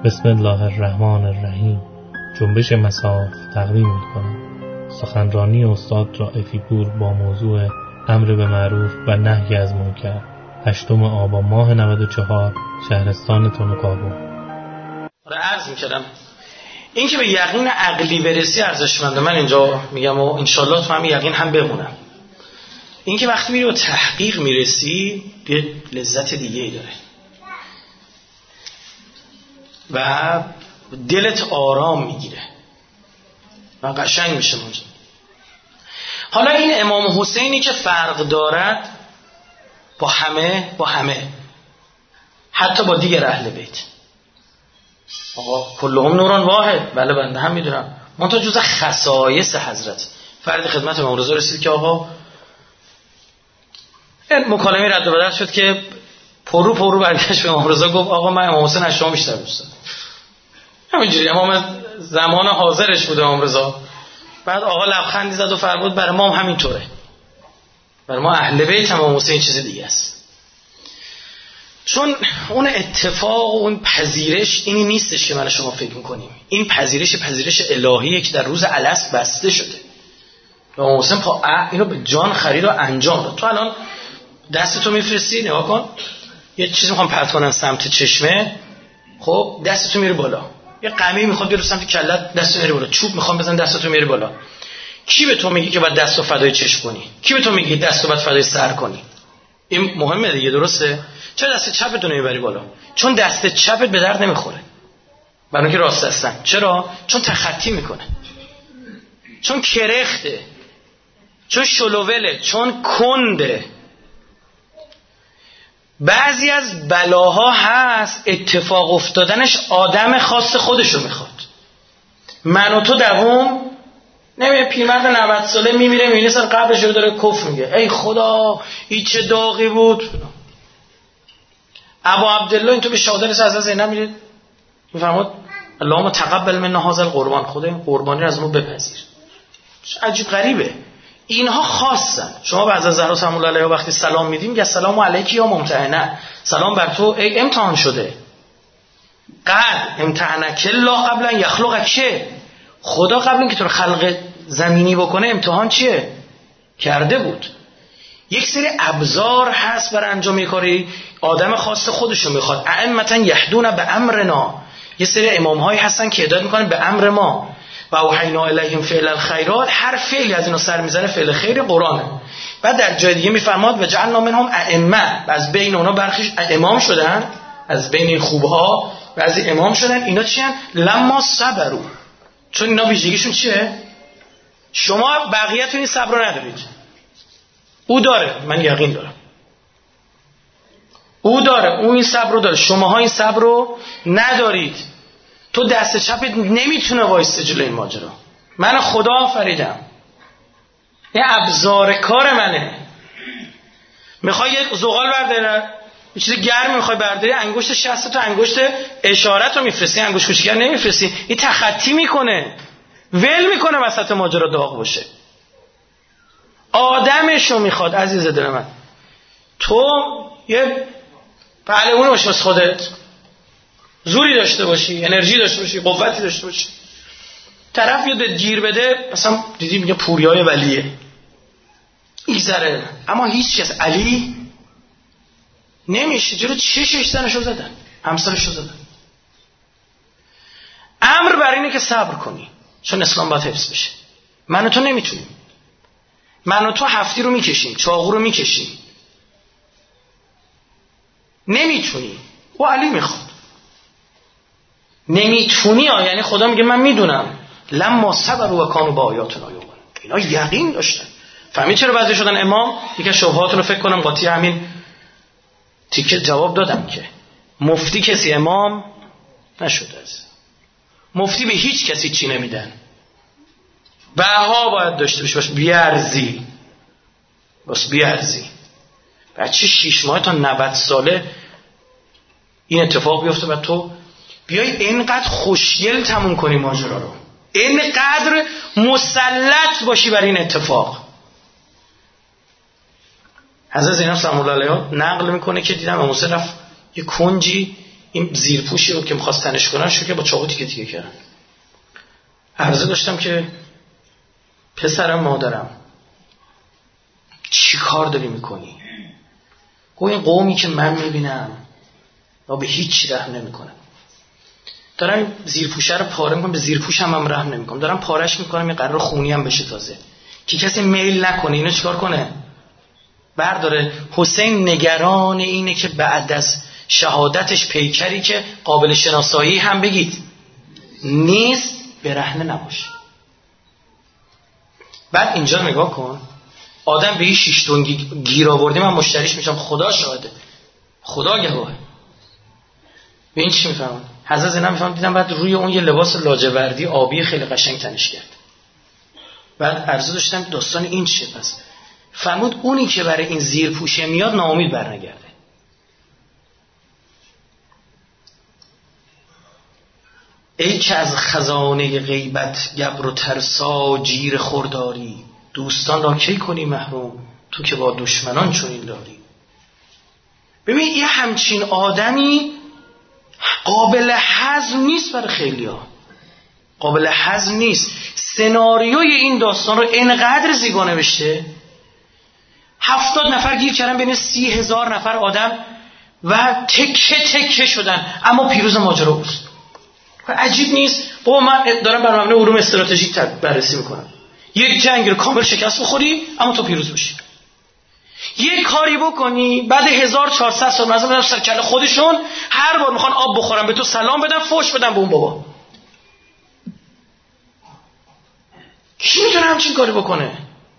بسم الله الرحمن الرحیم. جنبش مصاف تقدیم می‌کنم سخنرانی استاد رائفی پور با موضوع امر به معروف و نهی از منکر، 8 آبان ماه 94، شهرستان تونوکابو. عرض می‌کردم این که به یقین عقلی برسی ارزشمنده. من اینجا میگم و انشالله تو همین یقین هم بمونم. این که وقتی میری به تحقیق میرسی یه لذت دیگه ای داره و دلت آرام میگیره و قشنگ میشه اونجا. حالا این امام حسینی که فرق دارد با همه حتی با دیگر اهل بیت، آقا کلهم نوران واحد، بله بنده هم میدونم، منتها جزء خصایص حضرت. فرد خدمت امام رضا رسید که آقا مکالمه رد و بدل شد که پرو برگشت به امام رضا گفت آقا من امام حسین از شما بیشتر دوست دارم. همینجوری امام زمان حاضرش بود امام رضا. بعد آقا لبخندی زد و فرمود برای ما هم همینطوره، برای ما اهل بیت هم امام حسین چیز دیگه است. چون اون اتفاق و اون پذیرش اینی نیستش که من شما فکر میکنیم. این پذیرش الهیه که در روز الست بسته شده. امام حسین اینو به جان خرید و انجام داد. تو الان دستتو میفرستی، نگاه کن، یه چیزی میخوام پرت کنن سمت چشمه، خب دستتو میره بالا. یه قمی میخواد بیاره سمت کلت، دستتو میره بالا. چوب میخوام بزن، دستتو میره بالا. کی به تو میگه که باید دستو فدای چشم کنی؟ کی به تو میگه دستو باید فدای سر کنی؟ این مهمه دیگه، درسته؟ چرا دست چپتو نمیبری بالا؟ چون دست چپت به درد نمیخوره، برای اینکه راست هستن. چرا؟ چون تخطی میکنه، چون کرخته، چون شلووله، چون کنده. بعضی از بلاها هست اتفاق افتادنش آدم خاص خودشو میخواد. من و تو دوم نمیه پیرمرد 90 ساله میمیره، میبینی سر قبرش رو داره کف میگه ای خدا این چه داغی بود. ابا عبدالله این تو به شهادت از زینب میره میفرماد اللهم تقبل منا هذا القربان، خدا این قربانی رو از ما بپذیر. عجیب غریبه، اینها خاصن. شما بعد از زهرا سلام الله علیها وقتی سلام میدیم میگه سلام علیکی یا ممتحنه، سلام بر تو ای امتحان شده. قد امتحنک الله قبل ان یخلقک، خدا قبل اینکه تو رو خلق زمینی بکنه امتحان چیه کرده بود. یک سری ابزار هست برای انجام یک کاری، آدم خاص خودشو میخواد. ائمه یهدون به امرنا، یه سری امام هایی هستن که هدایت میکنن به امر ما. و اوحینا الیهم فعل الخیرات، هر فعلی از اینا سر میزنه فعل خیر قرآنه. بعد در جای دیگه میفرماد و جعلنا منهم ائمه، از بین اونا برخیش امام شدن، از بین این خوبها بعضی امام شدن. اینا چی ان؟ لما صبروا، چون اینا ویژگیشون چیه؟ شما بقیه‌تون این صبر رو ندارید، او داره، من یقین دارم او داره، او این صبر رو داره، شماها این صبر رو ندارید. تو دست چپت نمیتونه وایسته جلوی این ماجرا. من خدا آفریدم، این ابزار کار منه. میخوای یه زغال برداری، یه چیز گرم میخوای برداری، انگشت شست تو انگشت اشارت رو میفرستی، انگشت کوچیک نمیفرستی. این تخطی میکنه، ول میکنه وسط ماجرا داغ باشه. آدمشو میخواد عزیز دل من. تو یه پهلوان باشی واسه خودت، زوری داشته باشی، انرژی داشته باشی، قوتی داشته باشی. طرف یاد گیر بده، مثلا دیدی میگه پوریای ولیه ایزره، اما هیچ کس علی نمیشه. جلو چشش زنشو زدن، همسرشو زدن. امر بر اینه که صبر کنی، چون اسلام باید حفظ بشه. من و تو نمیتونیم. من و تو هفتی رو میکشیم، چاقو رو میکشیم، نمیتونی. و علی میخواد نمیتونی یعنی خدا میگه من میدونم. لما صبروا و کانوا بآیاتنا یوقنون، اینا یقین داشتن. فهمید چرا بعضی شدن امام؟ یکی از شبهاتون رو فکر کنم قاطی همین تیکه جواب دادم که مفتی کسی امام نشده است. مفتی به هیچ کسی چی نمیدن، بها باید داشته باش بیارزی، بس بیارزی. بچه 6 ماه تا 90 ساله این اتفاق بیفته و تو بیای اینقدر خوشگل تموم کنی ماجرا رو، اینقدر مسلط باشی بر این اتفاق. حضرت زینب سلام الله علیها نقل میکنه که دیدم امام حسین رفت یه کنجی این زیرپوشی رو که می‌خواست تنش کنن شو که با چاقو تیکه تیکه کردن. عرضه داشتم که پسرم مادرم چی کار داری میکنی؟ گفت این قومی که من میبینم و به هیچ رحم نمیکنم، دارم زیرپوشه رو پاره میکنم، به زیرپوشم هم رحم نمیکنم، دارم پارش میکنم، این قرار خونی هم بشه تازه که کسی میل نکنه. اینو چیکار کنه؟ برداره. حسین نگران اینه که بعد از شهادتش پیکری که قابل شناسایی هم بگید نیست برهنه نباشه. بعد اینجا نگاه کن، آدم به این 6 تن گیر آوردی، من مشتریش میشم، خدا شاهده، خدا گواهه. به این چی میفهمن؟ حضرت زینب میفهمن دیدم بعد روی اون یه لباس لاجوردی آبی خیلی قشنگ تنش کرد. بعد عرضه داشتم داستان این چیه؟ پس فرمود اونی که برای این زیر پوشه میاد ناامید برنگرده. ای که از خزانه غیبت گبر و ترسا جیر خورداری، دوستان را کی کنی محروم تو که با دشمنان چنین داری. ببین یه همچین آدمی قابل هضم نیست برای خیلیا، قابل هضم نیست. سناریوی این داستان رو اینقدر زیبا نوشته، 70 نفر گیر کردن بین 30,000 نفر آدم و تکه تکه شدن، اما پیروز ماجرا بود. عجیب نیست؟ بابا من دارم بر مبنای علوم استراتژیک بررسی میکنم. یک جنگ رو کامل شکست بخوری اما تو پیروز بشی. یک کاری بکنی بعد 1400 سال مثلا بدم سر کله خودشون، هر بار میخوان آب بخورن به تو سلام بدن، فوش بدن به اون بابا. کی میتونه همچین کاری بکنه؟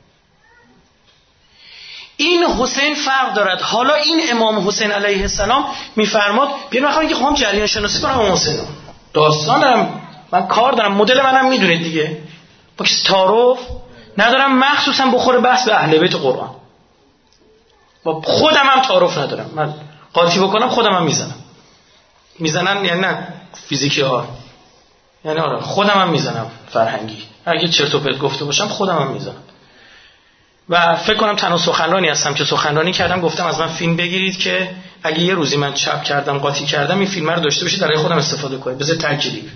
این حسین فرق دارد. حالا این امام حسین علیه السلام میفرماد بیان بخوام که خواهم جریان شناسی کنم امام حسین داستانم، من کار دارم، مدل منم میدونید دیگه، با کسی تعارف ندارم، مخصوصا بخوره بحث به اهل بیت قرآن. با خودم هم تعارف ندارم، من قاطی بکنم خودم هم میزنن یعنی نه فیزیکی ها، یعنی آره خودم هم میزنم فرهنگی، اگه چرت و پرت گفته باشم خودم هم میزنم. و فکر کنم تنها سخنرانی هستم که سخنرانی کردم گفتم از من فیلم بگیرید که اگه یه روزی من چپ کردم قاطی کردم این فیلم رو داشته باشید برای خودم استفاده کنید، بذار تکلیف.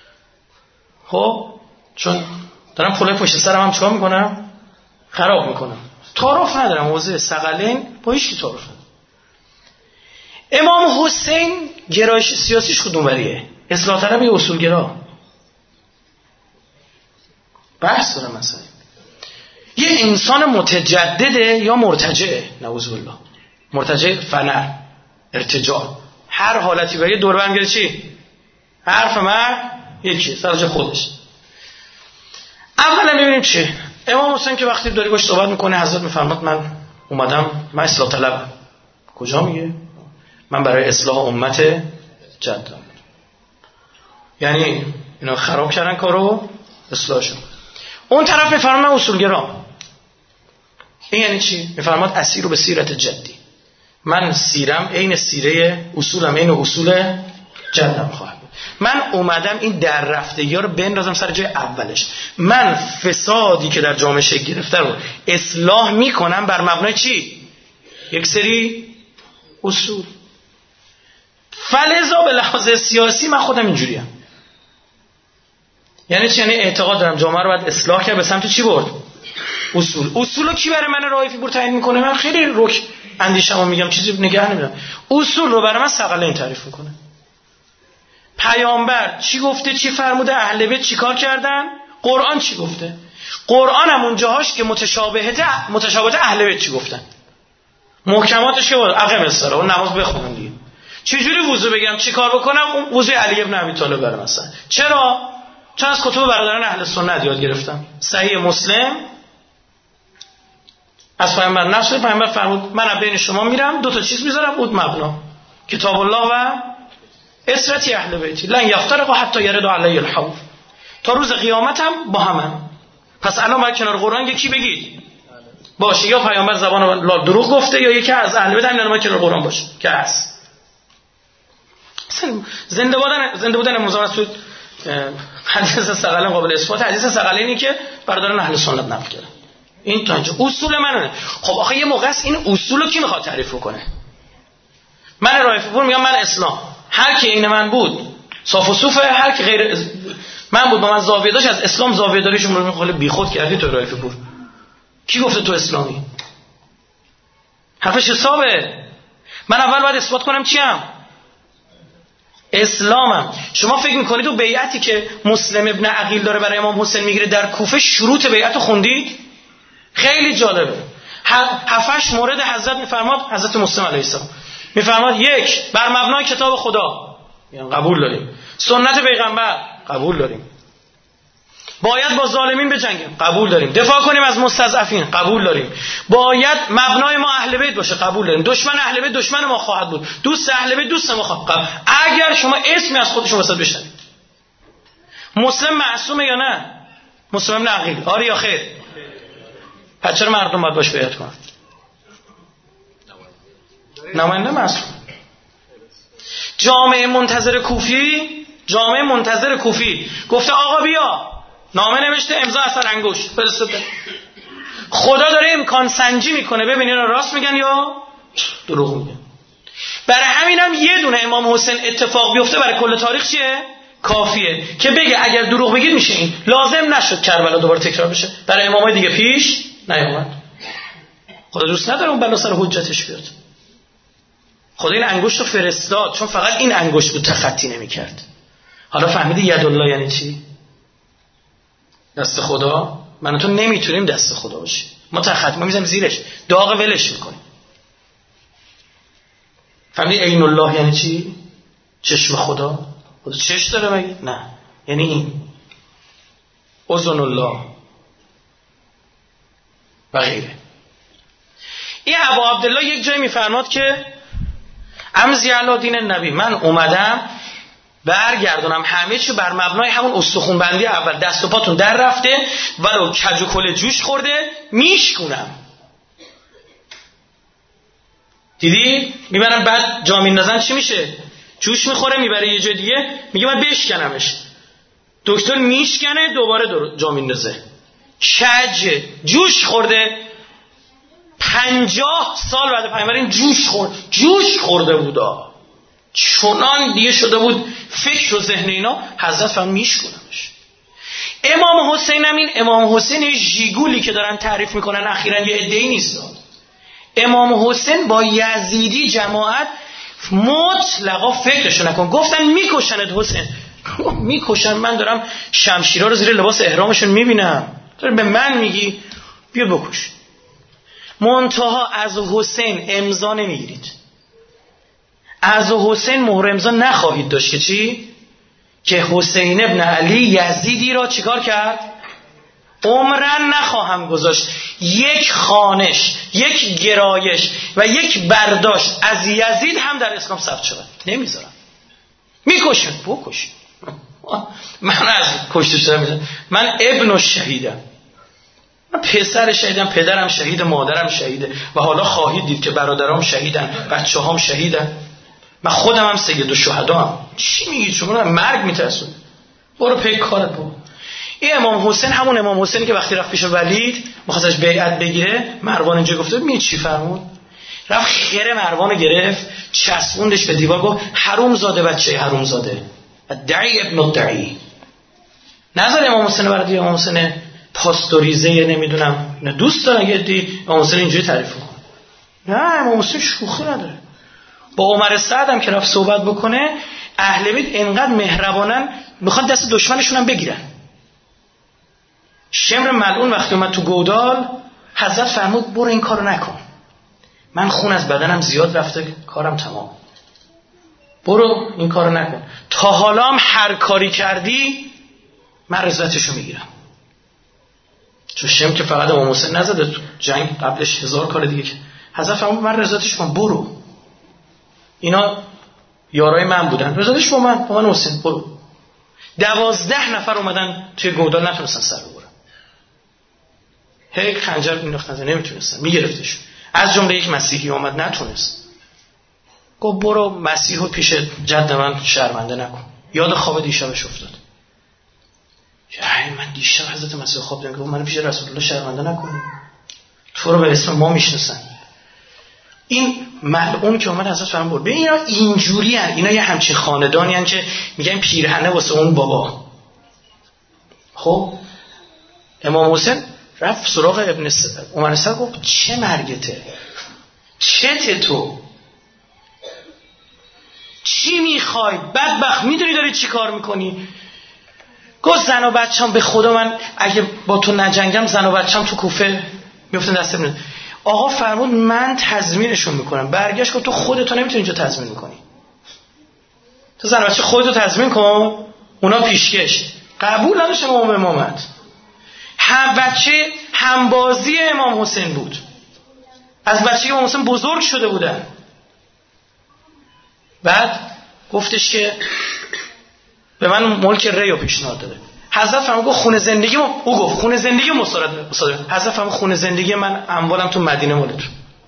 خب چون دارم پلای پشت سرم هم چیکار میکنم؟ خراب میکنم. تعارف ندارم، حوزه ثقلین با هیچ کی تعارف ندارم. امام حسین گرایش سیاسیش کدوموریه؟ اصلاح طلب یا اصولگرا؟ بحث دارم مثلا. یه انسان متجدده یا مرتجعه؟ نعوذ بالله. مرتجع فنر، ارتجاع، هر حالتی بگه دور برم گره چی؟ حرف مرد یکی سرجا خودش. اولا ببینیم چه امام حسین که وقتی داری باش صحبت میکنه حضرت میفرماد من اومدم، من اصلاح طلبم. کجا میگه؟ من برای اصلاح امت جدم. یعنی اینا خراب کردن کارو، اصلاحشون. اون طرف میفرماد من اصولگرام. این یعنی چی؟ میفرماد اسیر رو به سیرت جدی، من سیرم عین سیره اصولم عین اصول جدم خواهد بود. من اومدم این در رفتگی ها رو بندازم سر جای اولش. من فسادی که در جامعه شکل گرفته رو اصلاح میکنم بر مبنای چی؟ یک سری اصول. فلذا به لحاظ سیاسی من خودم اینجوریم. یعنی چی؟ یعنی اعتقاد دارم جامعه رو باید اصلاح کرد، به سمت چی برد؟ اصول. اصولو کی برای من رایفی بور تعیین میکنه؟ من خیلی رک اندیشمو میگم، چیزی نگه نمیدارم. اصول رو برای من ثقلین تعریف میکنه. پیامبر چی گفته، چی فرموده، اهل بیت چی کار کردن، قرآن چی گفته. قرآن هم اون جاهاش که متشابهت اهل بیت چی گفتن، محکماتش که اقیم الصلاه و نماز بخونن دیگه. چجوری وضو بگیرم، چی کار بکنم، اون وضوی علی ابن ابی طالب برام مثلا. چرا؟ چون از کتب برادران اهل سنت یاد گرفتم. صحیح مسلم از پیامبر نفس پیامبر فرمود من بین شما میرم دو تا چیز میذارم بود مبنا، کتاب الله و اسرتی اهل بیتی، لن یفترقوا حتی یرد علی الحوض، تا روز قیامت هم با هم. پس الان باید کنار قرآن یکی بگید باشه، یا پیامبر زبان لا دروغ گفته یا یکی از اهل بیت هم باید کنار قرآن باشه که هست. زنده بودن موسی مسعود حدیث ثقلین قابل اثبات. حدیث ثقلینی که برادران اهل سنت نقل کردن. این تا اینجا اصول منه. خب آخه یه موقع است این اصولو کی میخواد تعریف کنه؟ من رایفی پور میگم من اسلام، هر کی عین من بود صاف و صوفه، هر کی غیر من بود با من زاویه داشت از اسلام زاویه داریشون رو خیلی بیخود کردی. تو رایفی پور کی گفته تو اسلامی؟ حرفش حسابه. من اول باید اثبات کنم چیم؟ اسلامم. شما فکر میکنید تو بیعتی که مسلم ابن عقیل داره برای امام حسین میگیره در کوفه شروط بیعت خوندید؟ خیلی جالبه. 7-8 مورد حضرت میفرماد، حضرت مسلم علیه السلام میفرماد: 1 بر مبنای کتاب خدا، یعنی قبول داریم. سنت پیغمبر، قبول داریم. باید با ظالمین بجنگیم، قبول داریم. دفاع کنیم از مستضعفین، قبول داریم. باید مبنای ما اهل بیت باشه، قبول داریم. دشمن اهل بیت دشمن ما خواهد بود، دوست اهل بیت دوست ما خواهد بود. اگر شما اسمی از خودشون وسط بشنوید. مسلم معصومه یا نه؟ مسلم ابن عقیل آره یا خیر؟ پس چرا مردم باید باش بیعت کنن؟ نماینده معصوم. جامعه منتظر کوفی گفته آقا بیا، نامه نوشته، امضا اثر انگشت فرستاده. خدا داره امکان سنجی میکنه ببینین راست میگن یا دروغ میگن. برای همینم یه دونه امام حسین اتفاق بیفته برای کل تاریخ چیه؟ کافیه که بگه اگر دروغ بگید میشه این. لازم نشد کربلا دوباره تکرار بشه. برای امامای دیگه پیش نیامد. خدا دوست نداره اون بلا سر حجتش بیاد. خدا این انگشت رو فرستاد چون فقط این انگشت بود تخطی نمیکرد. حالا فهمیدی یدالله یعنی چی؟ دست خدا. من و تو نمیتونیم دست خدا باشیم. ما میزنیم زیرش، داغ ولش میکنیم. فهمیدی عین الله یعنی چی؟ چشم خدا. خدا چشم داره مگه؟ نه، یعنی این اذن الله و غیره. این ابا عبدالله یک جایی میفرماد که امضی علی دین نبی، من اومدم برگردونم همه چی بر مبنای همون استخون بندی اول. دست و پاتون در رفته ولو کج و کل جوش خورده میشکونم. دیدی؟ میبرن بعد جا میندازن چی میشه؟ جوش میخوره میبره یه جای دیگه، میگه من بشکنمش. دکتر میشکنه دوباره جا میندازه. کج جوش خورده. 50 سال بعد پیامبرین جوش خورده بودا. چنان دیگه شده بود فکر و ذهن اینا. حضرت فرمان میشکنمش. امام حسین هم این امام حسین ژیگولی که دارن تعریف میکنن اخیراً یه عده‌ای نیست. امام حسین با یزیدی جماعت مطلقا فکرشو نکن. گفتن میکشنت حسین. میکشن؟ من دارم شمشیرها رو زیر لباس احرامشون میبینم، تو به من میگی بیا بکش. منتها از حسین امضا نمیگیرید. از حسین مهر امضا نخواهید داشت که چی؟ که حسین ابن علی یزیدی را چیکار کرد؟ عمرن نخواهم گذاشت یک خانش، یک گرایش و یک برداشت از یزید هم در اسلام ثبت شود. نمیذارم. میکشن. بکشن. من از کشته شدم میذارم. من ابن الشهیدم. من پسر شهیدم، پدرم شهید، مادرم شهیده و حالا خواهید دید که برادرام شهیدن، بچه هم شهیدن. من خودم هم سید الشهدا هم. چی میگید شما؟ مرگ میترسون. برو پی کارت برو. این امام حسین همون امام حسینی که وقتی رفت پیش ولید می‌خواستش بیعت بگیره، مروان اینجا گفته می چی فرمود؟ رفت خیر مروان گرفت، چسبوندش به دیوار، گفت حروم زاده بچه حروم زاده. دعی ابن الدعی. نظر امام حسین برای امام حسین پاستوریزه نمیدونم نه دوست داره اگه دی امام حسین اینجوری تعریف کنه. نه، امام حسین شوخی نداره. با عمر سعد هم که رفت صحبت بکنه، اهل بیت انقدر مهربانن میخوان دست دشمنشون هم بگیرن. شمر ملعون وقتی اومد تو گودال، حضرت فرمود برو این کارو نکن، من خون از بدنم زیاد رفته، کارم تمام، برو این کارو نکن. تا حالا هم هر کاری کردی من رضایتشو میگیرم. چون شمر که فقط امام حسین نزده تو جنگ، قبلش 1000 کار دیگه که حضرت فرمود من رضایتش کنم، برو. اینا یارای من بودن، رضایتش با من حسین، برو. 12 نفر اومدن توی گودال نتونستن سر ببرن. هیک خنجر مینداختن نمیتونستن، میگرفتش. از جمله یک مسیحی اومد نتونست. گفت برو مسیحو پیش جد من شرمنده نکن. یاد خواب دیشبش افتاد. من دیشب حضرت مسیح خواب دیدم، گفت منو پیش رسول الله شرمنده نکن. تو رو به اسم ما میشناسن. این ملعون که اومد حضرت فرمود ببین اینا اینجوری ان، اینا یه همچین خاندانی ان که میگن پیرهنه واسه اون بابا. خب امام حسین رفت سراغ ابن عمر سر گفت چه مرگته، چته تو، چی میخوای بدبخت، میدونی داری چی کار میکنی؟ گفت زن و بچه‌ام به خدا من اگه با تو نجنگم زن و بچه‌ام تو کوفه میفتن دست ابن. آقا فرمود من تضمینشون میکنم. برگشت گفت تو خودت نمیتونی اینجا تضمین کنی، تو زن و بچه خودتو تضمین کن، اونا پیشکش. قبول نداشت امامت. هم بچه همبازی امام حسین بود، از بچگی امام حسین بزرگ شده بودن. بعد گفتش که به من ملک ریو پیشنهاد داده. حضرت فرمود گفت خونه زندگی او گفت خونه زندگی مصادره. حضرت فرمود خونه زندگی من اموالم تو مدینه مولد.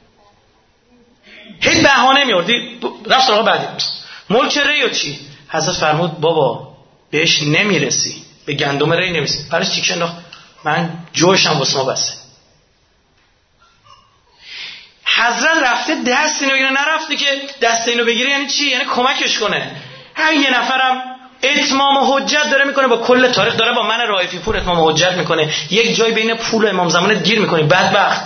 هیچ بهانه میوردی رفت سراغ بعدی. ملک ریو چی؟ حضرت فرمود بابا بهش نمیرسی، به گندم ری نمیرسی. برش تیکه انداخت، من جوشم واسه ما بسه. حضرت رفته دست اینو بگیره، نرفته که دست اینو بگیره. یعنی چی؟ یعنی کمکش کنه. همین یه نفرم اتمام حجت داره میکنه با کل تاریخ، داره با من رائفی پور اتمام حجت میکنه. یک جای بین پول و امام زمانت گیر میکنی بدبخت.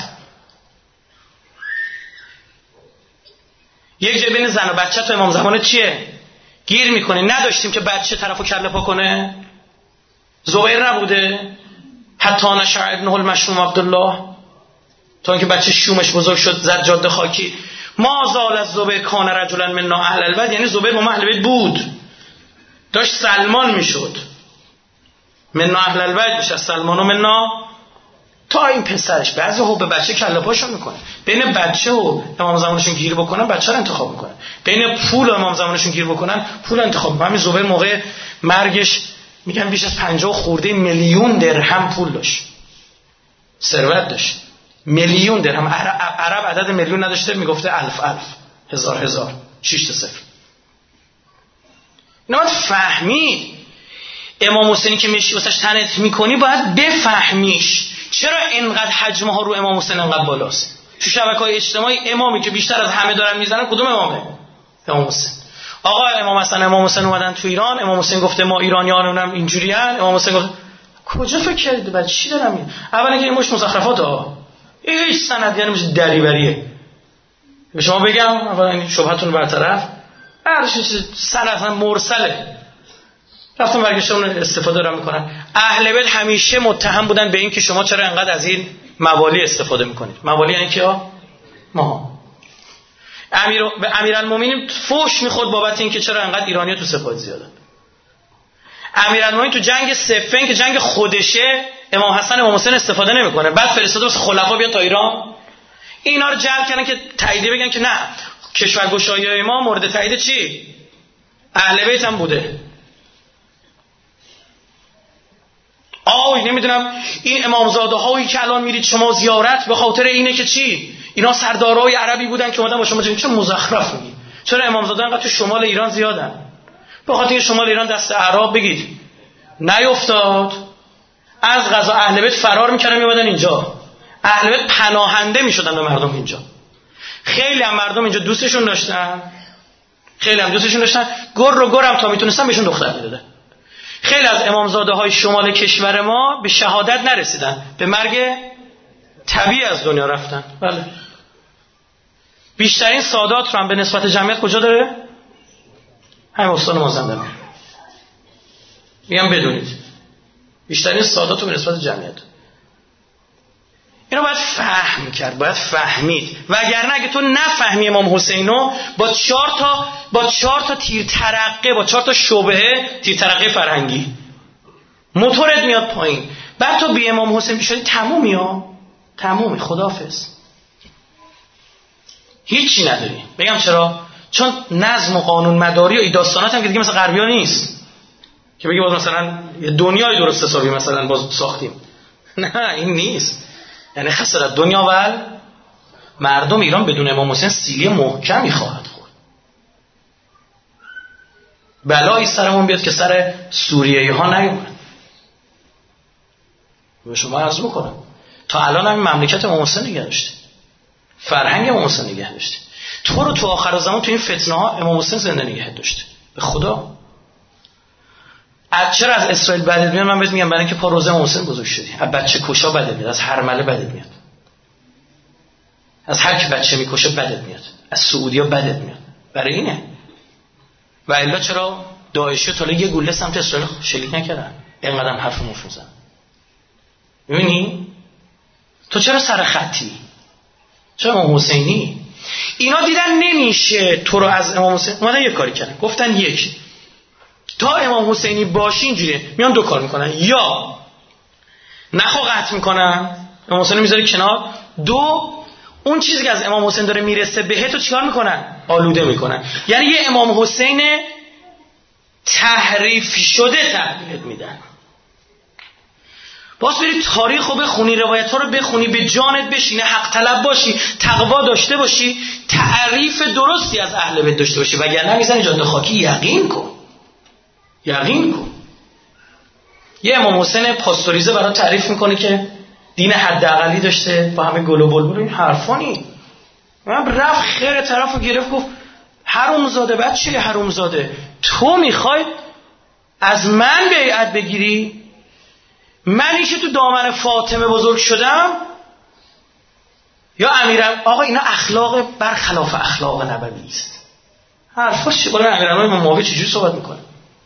یک جای بین زن و بچه تو امام زمانت چیه؟ گیر میکنی. نداشتیم که بچه طرفو کله پا کنه؟ زبیر نبوده؟ حتی نشع ابنه المشوم عبدالله، تا اینکه بچه شومش بزرگ شد زد جاده خاکی. ما زال از زبیر کان رجلا منا اهل البیت، یعنی زبیر با اهل بیت بود، داشت سلمان میشد. منا اهل البیت میشه سلمان و منا. تا این پسرش بعضی به بچه کله پاشو میکنه. بین بچه و امام زمانشون گیر بکنن بچه رو انتخاب میکنن، بین پول و امام زمانشون گیر بکنن پول رو انتخاب میکنن. همین زبیر موقع مرگش میگن بیش از 50 خورده میلیون درهم پول داشت، ثروت داشت. میلیون درهم. عرب عدد میلیون نداشته، میگفته الف، هزار، 6 تا صفر. اینا باید فهمید. امام حسینی که میشی واسش تنت میکنی باید بفهمیش چرا اینقدر حجمه ها رو امام حسین اینقدر بالاست. تو شبکه‌های اجتماعی امامی که بیشتر از همه دارن میزنن کدوم امامه؟ امام حسین. آقا امام حسین اومدن تو ایران، امام حسین گفته ما ایرانیانم اینجوریان. امام حسین گفت کجا فکر کردید بعد چی دارم میگم؟ اولا که این مش مزخرفات ها، هیچ سند یعنی میشه دریوریه. به شما بگم اولا این شبهتون برطرف، هر چیز سند مرسله. رفتم برگشتم استفاده دارم میکنن. اهل بیت همیشه متهم بودن به این که شما چرا انقدر از این موالی استفاده میکنید. موالی یعنی کیا؟ ما. به امیرالمومنین فوش میخورد بابت این که چرا انقدر ایرانی‌ها تو سپاه زیادن. امیرالمومنین تو جنگ صفین که جنگ خودشه، امام حسن امام حسین استفاده نمیکنه، بعد فرستاده واسه خلفا بیان تا ایران. اینا رو جلب کردن که تاییدیه بگن که نه، کشورگشایی ما مورد تایید چی؟ اهل بیت هم بوده. نمیدونم این امامزاده هایی که الان میرید شما زیارت به خاطر اینه که چی؟ اینا سردارای عربی بودن که اومدن با شما چه مزخرف میگی؟ چرا امامزاده انقدر تو شمال ایران زیادن؟ به خاطر اینکه شمال ایران دست اعراب بگید نیفتاد، از غزا اهل بیت فرار میکردن میومدن اینجا، اهل بیت پناهنده میشدن به مردم اینجا. خیلی هم مردم اینجا دوستشون داشتن، گر و گرم تا میتونستن بهشون دختر میدادن. خیلی از امامزاده های شمال کشور ما به شهادت نرسیدن، به مرگ طبیعی از دنیا رفتن. بله. بیشترین سادات رو هم به نسبت جمعیت کجا داره؟ همین استان مازندران. میگم بدونید بیشترین سادات رو به نسبت جمعیت. اینو باید فهم کرد، باید فهمید. وگرنه اگه تو نفهمی امام حسینو با 4 تا تیر ترقه، با 4 تا شبهه تیر ترقه فرهنگی موتورت میاد پایین، بعد تو بی امام حسین بشدی تمومی، خداحافظ، هیچی نداری. بگم چرا؟ چون نظم و قانون مداری و این داستانات هم که دیگه مثل غربی‌ها نیست که بگی باز مثلا یه دنیای درست حسابی مثلا باز ساختیم. نه این نیست. یعنی خسارت دنیا و مردم ایران بدون امام حسین سیلی محکمی خواهد خورد. بلایی سرمون بیاد که سر سوریه‌ای ها نیومد. به شما عرض میکنم تا الان هم مملکت امام حسین نگه داشته. فرهنگ امام حسین نگه داشته. تو رو تو آخر زمان تو این فتنه ها امام حسین زنده نگه داشته. به خدا. چرا از اسرائیل بدت میاد؟ من بهت میگم برای اینکه پا روزه امام حسین بزرگ شدی. از بچه کشا بدت میاد، از هرمله بدت میاد، از هر کی بچه میکشه بدت میاد، از سعودیا بدت میاد. برای اینه. و الا چرا داعشی تا یه گوله سمت اسرائیل شلیک نکردن؟ اینقدر حرف مفت میزنن. میبینی؟ تو چرا سر خطی؟ چرا امام حسینی؟ اینا دیدن نمیشه تو رو از امام حسین اومدن یه کاری کردن، گفتن یک تا امام حسینی باشی اینجوریه، میان دو کار میکنن، یا نخو قطع میکنن امام حسین میذاری کنار، دو اون چیزی که از امام حسین داره میرسه بهت رو چیکار میکنن؟ آلوده میکنن. یعنی یه امام حسین تحریف شده تحویلت میدن. باز بری تاریخ رو بخونی، روایت ها رو بخونی، به جانت بشینه، حق طلب باشی، تقوا داشته باشی، تعریف درستی از اهل بیت داشته باشی، وگرنه میزنی جاده خاکی. یقین کن. یه امام حسین پاستوریزه برای تعریف میکنه که دین حداقلی داشته با همه گل و بلبل. این حرفا نی. من رفت خیر طرفو گرفت گفت حرومزاده، بچه حرومزاده، تو میخوای از من بیعت بگیری؟ منی که تو دامن فاطمه بزرگ شدم؟ یا امیرالمومنین؟ آقا اینا اخلاق برخلاف اخلاق نبوی است. حرفاش چه؟ بالا امیرالمومنین امام معاویه چجوری صحبت میکنه؟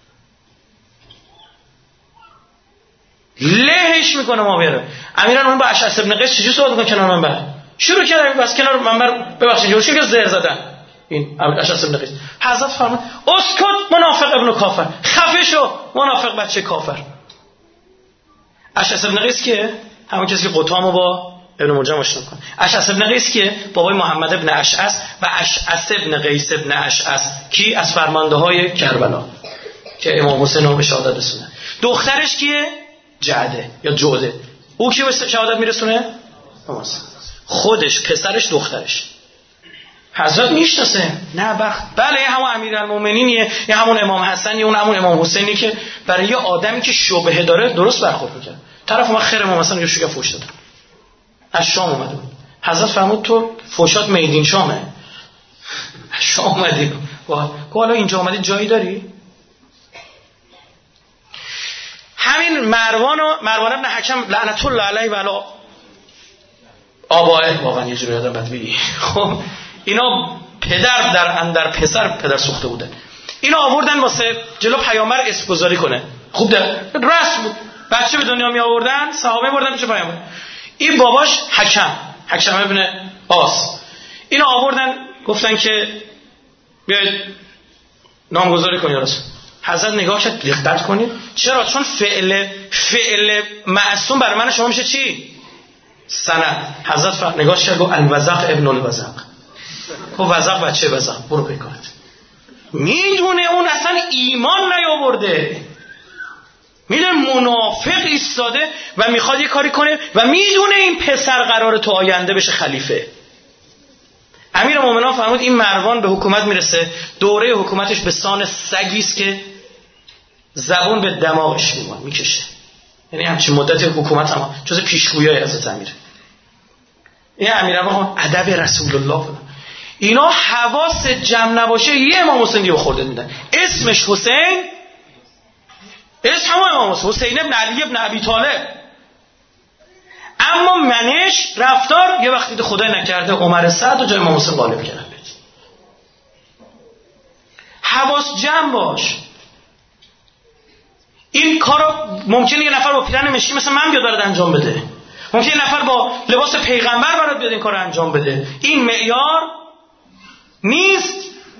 لهش میکنه معاویه رو. امیرالمومنین با اشعث ابن قیس چجوری صحبت میکنه کنار منبر؟ شروع کردن بس کنار منبر، ببخشید جوشی که زهر زدن این اشعث ابن قیس. حضرت فرمود اسکت منافق ابن کافر، خفه شو منافق بچه کافر. اشعث ابن قیس که همون کسی که قطامو با ابن مرجم آشنا می‌کنه. اشعث ابن قیس که بابای محمد ابن اشعث و اشعث ابن قیس ابن اشعث کی از فرمانده‌های کربلا که امام حسین رو به شهادت رسوندن. دخترش کیه؟ جعده یا جوده. او کی به شهادت میرسونه؟ خودش، پسرش، دخترش. حضرت میشناسه؟ نه بله همون امیرالمومنینیه، یا همون امام حسنیه، اون همون امام حسینی که برای یه آدمی که شبهه داره درست برخورد میکنه. طرف ما خیر امام حسن یه شوگه فوش داد. از شام اومده بود. حضرت فرمود تو فوشات میدین شامه. از شام اومدی. حالا اینجا اومدی جایی داری؟ همین مروان ابن حکم لعنت الله علیه و علی آبائه، واقعا یه جوری آدم بدبینی. خب اینا پدر در اندر پدر سوخته بودن. اینا آوردن واسه جلو پیامبر اسم گذاری کنه. خوب ده رسم بود. بچه به دنیا می آوردن، صحابه بردن پیش پیامبر. این باباش حکم ابن قاس. اینا آوردن گفتن که بیاید نامگذاری کنید. رسول حضرت نگاه کرد، دقت کنید. چرا؟ چون فعل معصوم برای من شما میشه چی؟ سند. حضرت نگاه کرد گفت الوزق ابن الوزق. خب وزق بچه وزق، برو بکارد. میدونه اون اصلا ایمان نیاورده، میدونه منافق ایستاده و میخواد یه کاری کنه و میدونه این پسر قراره تو آینده بشه خلیفه. امیرالمومنین فرمود این مروان به حکومت میرسه، دوره حکومتش به سان سگیست که زبون به دماغش میکشه. یعنی همچین مدت حکومت هم جز پیشگویای حضرت امیر. این امیرالمومنین ادب رسول الله بود. اینا حواس جمع نباشه یه امام حسین دیگه خورده میدن. اسمش حسین، اسم همون امام حسین ابن علی ابن ابی طالب، اما منش رفتار یه وقتی خدای نکرده عمر سعد و جای امام حسین غالب کردن. حواس جمع باش. این کارو ممکنه یه نفر با پیرن مشکی مثل من بیاد برات انجام بده، ممکنه یه نفر با لباس پیغمبر برات بیاد این کارو انجام بده. این معیار نیست.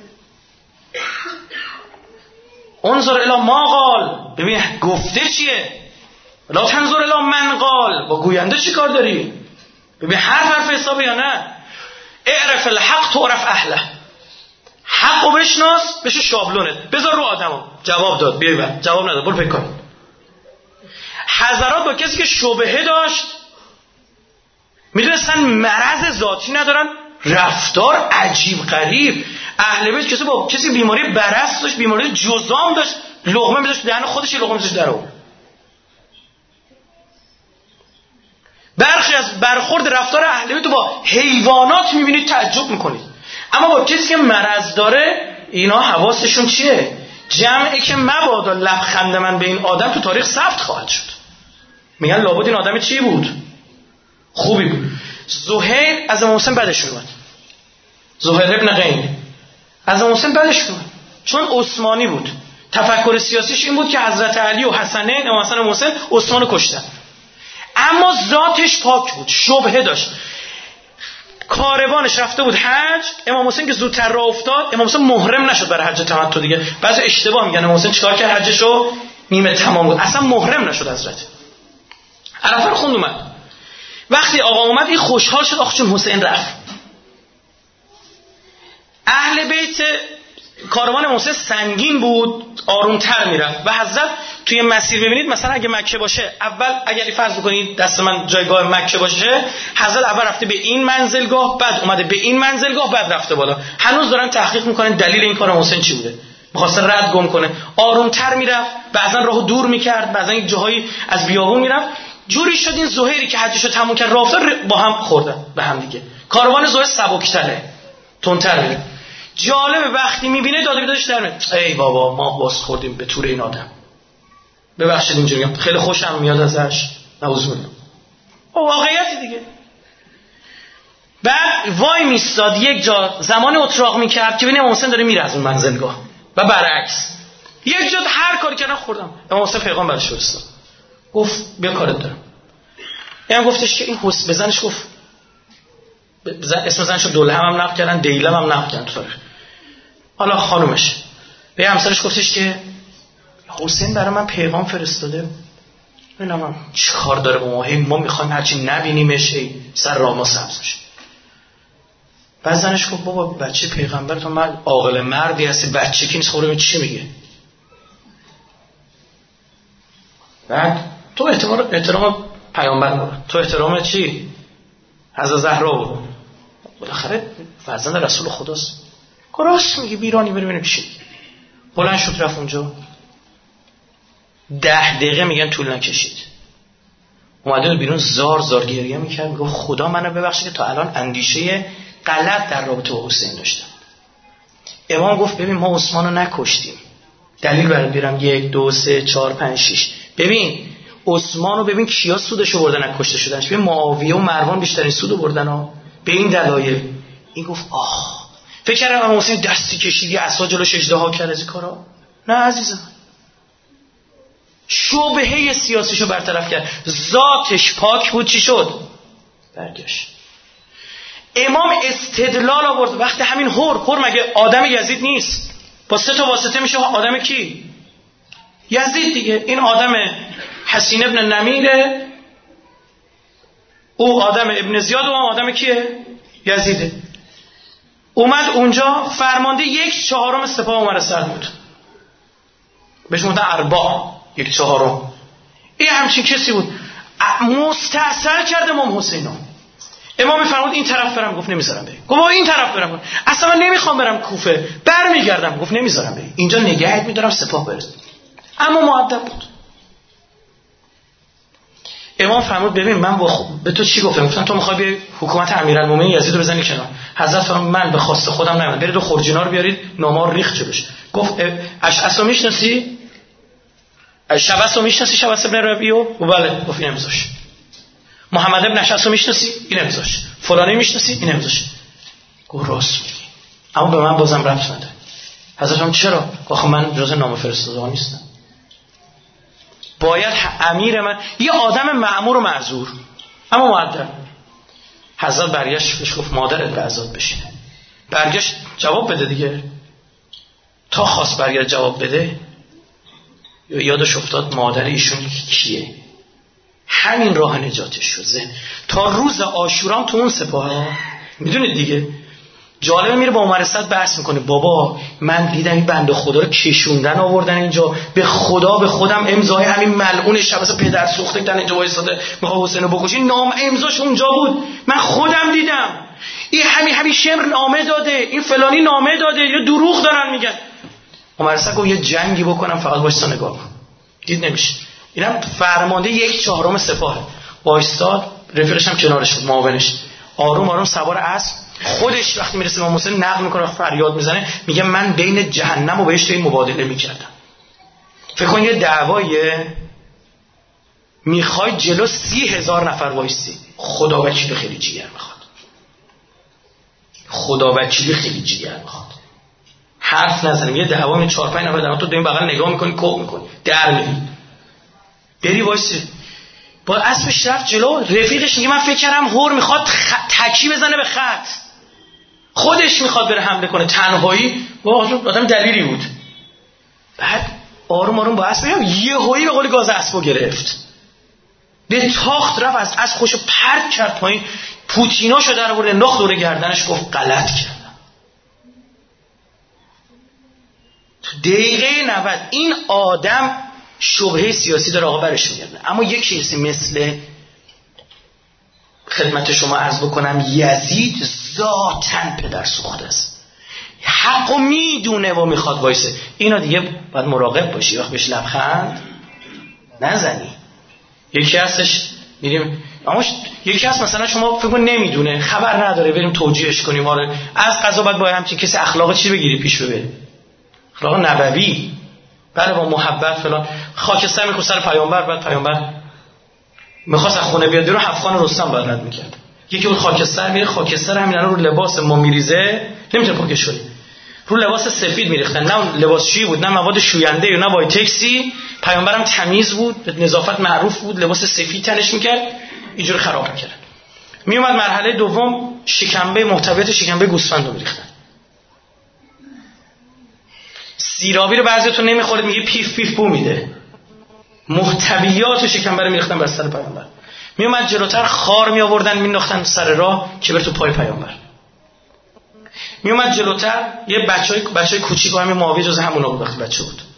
انظر الی ما قال، ببین گفته چیه، لا تنظر الی من قال، با گوینده چی کار داری؟ ببین حرف حسابه یا نه. اعرف الحق تعرف اهله. حقو بشناس بشه شابلونت، بذار رو آدمو. جواب داد، بیای بعد جواب نداد، برو فکر کن. حضرات با کسی که شبهه داشت، میدونستن مرض ذاتی ندارن، رفتار عجیب غریب. اهل بیت کسی با کسی بیماری برص داشت، بیماری جذام داشت، لقمه میذاشت دهن خودش، لقمه میذاشت درو. برخی از برخورد رفتار اهل بیت با حیوانات میبینید تعجب میکنید، اما با کسی که مرض داره اینا حواسشون چیه؟ جمعی که مبادا لبخند من به این آدم تو تاریخ ثبت خواهد شد. میگن لابد این آدم چی بود؟ خوبی بود. زهیر از امام حسین بدش اومد. زهیر ابن قین از امام حسین بدش اومد چون عثمانی بود. تفکر سیاسیش این بود که حضرت علی و حسنین، امام حسن و حسین، عثمانو کشتن. اما ذاتش پاک بود، شبهه داشت. کاروانش رفته بود حج، امام حسین که زودتر راه افتاد، امام حسین محرم نشد برای حج تمتع دیگه. بعضی اشتباه میگن امام حسین چیکار کرد؟ حجشو نیمه تمام بود، اصلا محرم نشد حضرت. عرفه رو خوند اومد. وقتی آقا اومد این خوشحال شد، آخ چون حسین رفت. اهل بیت کاروان امام حسین سنگین بود، آرومتر میرفت و حضرت توی مسیر ببینید مثلا اگه مکه باشه، اول اگر فرض بکنید دست من جایگاه مکه باشه، حضرت اول رفته به این منزلگاه، بعد اومده به این منزلگاه، بعد رفته بالا. هنوز دارن تحقیق میکنن دلیل این کار حسین چی بوده، می‌خواسته رد گم کنه. آرومتر میرفت، بعضن راهو دور میکرد، بعضن یک جاهایی از بیابون میرفت. جوری شد این زهیری که حجشو تموم کرد راه افتاد، با هم خوردن به هم دیگه. کاروان زهیر سبک‌تره، تندتر میره. جالبه وقتی میبینه داده بیدادش در میاد، ای بابا ما باز خوردیم به تور این آدم، ببخشید اینجوری میگم، خیلی خوشم میاد ازش، نعوذ بالله. واقعیتی دیگه. بعد وای میستاد یک جا، زمان اتراق میکرد که ببینه امام حسین داره میره از اون منزلگاه و برعکس. یک جا هر کاری کردن خوردم. امام حسین پیغام برش فرستاد، گفت بیا کارت دارم. یعنی گفتش که این حسین بزنش، گفت اسم زنشو دولهم هم نقل کردن، دیلم هم نقل کردن تو تاریخ. حالا خانومش به همسرش گفتش که حسین برای من پیغام فرستاده، ببینم چه کار داره با ما میخوایم هرچی نبینیمش سر راه ما سبز بشه. بعد زنش گفت بابا بچه پیغمبر تو، من عاقل مردی هستی، بچه کی نیست، خودم چی میگه؟ بعد تو احترام پیامبر برو، تو احترام چی؟ حضرت زهرا برو، بالاخره فرزند رسول خداست. راست میگه، بیرانی ببینیم چی. بلند شد رفت اونجا. 10 دقیقه میگن طول نکشید. اومده بیرون زار گریه میکرد، میگه خدا منو ببخشه که تا الان اندیشه غلط در رابطه با حسین داشتم. امام گفت ببین ما عثمانو نکشتیم. دلیل برات بیارم 1 2 3 4 5 6. ببین عثمانو ببین کیا سودشو بردن از کشته شدنش. ببین معاویه و مروان بیشترین سودو بردن ها. به این دلایل. این گفت آخ فکر کردم امام حسین دستی کشید یه عصا جلوش اژدها کرد از این کارا. نه عزیزم، شبهه سیاسیشو برطرف کرد، ذاتش پاک بود. چی شد؟ برگشت. امام استدلال آورد. وقتی همین هور مگه آدم یزید نیست؟ با 3 تا واسطه میشه آدم کی؟ یزید دیگه. این آدم حسین ابن نمیره، او آدم ابن زیاد، و آدم کیه؟ یزیده. اومد اونجا فرمانده 1/4 سپاه عمر سعد بود، بهش گفتن ارباع 1/4. این همچین کسی بود. مستأصل کرد امام حسینو. امام فرمود این طرف برم، گفت نمیذارم بری. گفت این طرف برم، اصلا من نمیخوام برم کوفه، برمیگردم. گفت نمیذارم بری، اینجا نگهت میدارم سپاه برس. اما مؤدب بود. امام فرمود ببین من به تو چی گفتم؟ گفتم تو میخوای بیا حکومت امیرالمومنین یزید رو بزنی کنار. حضرت فرمود من به خواست خودم نمیدونم، برید دو خرجینا رو بیارید نامار ریخت جلوش. گفت اشعث رو میشناسی؟ شبس رو میشناسی؟ شبس ابن ربیعه؟ بله. گفت این نمیذاش. محمد ابن اشعث رو میشناسی؟ این نمیذاش. فلانی میشناسی؟ این نمیذاش. گفت راست میگی، اما به من بازم ربط نداره. حضرت فرمود چرا؟ آخه من جز نامه فرستاده نیستم. باید امیر من یه آدم مأمور و معذور اما مؤدب. حضرت برگشت بهش گفت مادرت به عذاب بشینه. برگشت جواب بده دیگه. تا خواست برگشت جواب بده یادش افتاد مادر ایشون کیه. همین راه نجاتش شد. تا روز عاشورا تو اون سپاه میدونید دیگه. جالبه میره با عمر سعد بحث میکنه بابا من دیدم این بنده خدا رو کشوندن آوردن اینجا، به خدا به خودم امضای همین ملعون شبس پدر سوخته کردن اینجا وایساده میخواد حسین رو بکشی، نام امضاش اونجا بود، من خودم دیدم. این همین شمر نامه داده، این فلانی نامه داده، یا دروغ دارن میگن. عمر سعد گفت یه جنگی بکنم فقط وایسا نگاه کن. دید نمیشه. اینم فرمانده 1/4 سپاهه. وایستاد رفیقش هم کنارش بود، معاونش. آروم آروم سوار اسب، خودش وقتی میرسه امام حسین نقل میکنه، فریاد میزنه، میگه من بین جهنم و بهشت مبادله میکردم. فکر کن یه دعوایه میخوای جلو 30,000 نفر وایسی، خدا وکیلی خیلی جیگر میخواد، خدا وکیلی خیلی جیگر میخواد. حرف نزنیم، یه دعوا می 4-5 نفر در تو داریم بغل نگاه میکنی، کوب میکنی، در میری، بری وایسی. با اسبش رفت جلو، رفیقش میگه من فکر کردم هور میخواد تکی بزنه به خط، خودش میخواد بره حمله کنه، تنهایی آدم دلیری بود. بعد آروم آروم با اسب یهویی به قول گاز اسبو گرفت، به تاخت رفت، از اسب خوشو پرت کرد پایین، پوتیناشو در آورد انداخت دور گردنش، گفت غلط کردم. تو دقیقه 90 این آدم شبهه سیاسی داره، آقا برش میگرده. اما یک کیسی مثل خدمت شما عرض بکنم یزید ذاتاً پدر سوخته است، حقو میدونه و میخواد وایسه. اینا دیگه باید مراقب باشی وقت بهش لبخند نزنی. یکی هستش میریم، اما یکی هست مثلا شما فکر کن نمیدونه، خبر نداره، بریم توجیهش کنیم، آره از قضا باید با همچین کسی اخلاق چی بگیری پیش ببری، اخلاق نبوی، بله با محبت فلان. خاکستر میخواد سر پیامبر، بعد پیامبر میخواست از خونه بیاد رو افغان رستم باید رد میکرد. یکی بود خاکستر میره، خاکستر همین رو لباس ما میریزه، نمیتونه پاکش کنه، رو لباس سفید میریختن، نه لباس شویی بود، نه مواد شوینده و نه وایتکسی. پیامبرم تمیز بود، به نظافت معروف بود، لباس سفید تنش میکرد، اینجوری خراب میکرد. میومد مرحله دوم، شکمبه محتویات شکمبه گوسفند رو میریختن. سیرابی رو بعضیاتون نمیخورید، میگه پیف پیف بو میده، محتویات شکمبه رو میریختن بر سر پیامبر. میومد جلوتر خار می آوردن مینداختن سر راه که بره تو پای پیامبر. میومد جلوتر یه بچهای کوچیک و همین معاویه جز همونا بود وقتی بچه بود.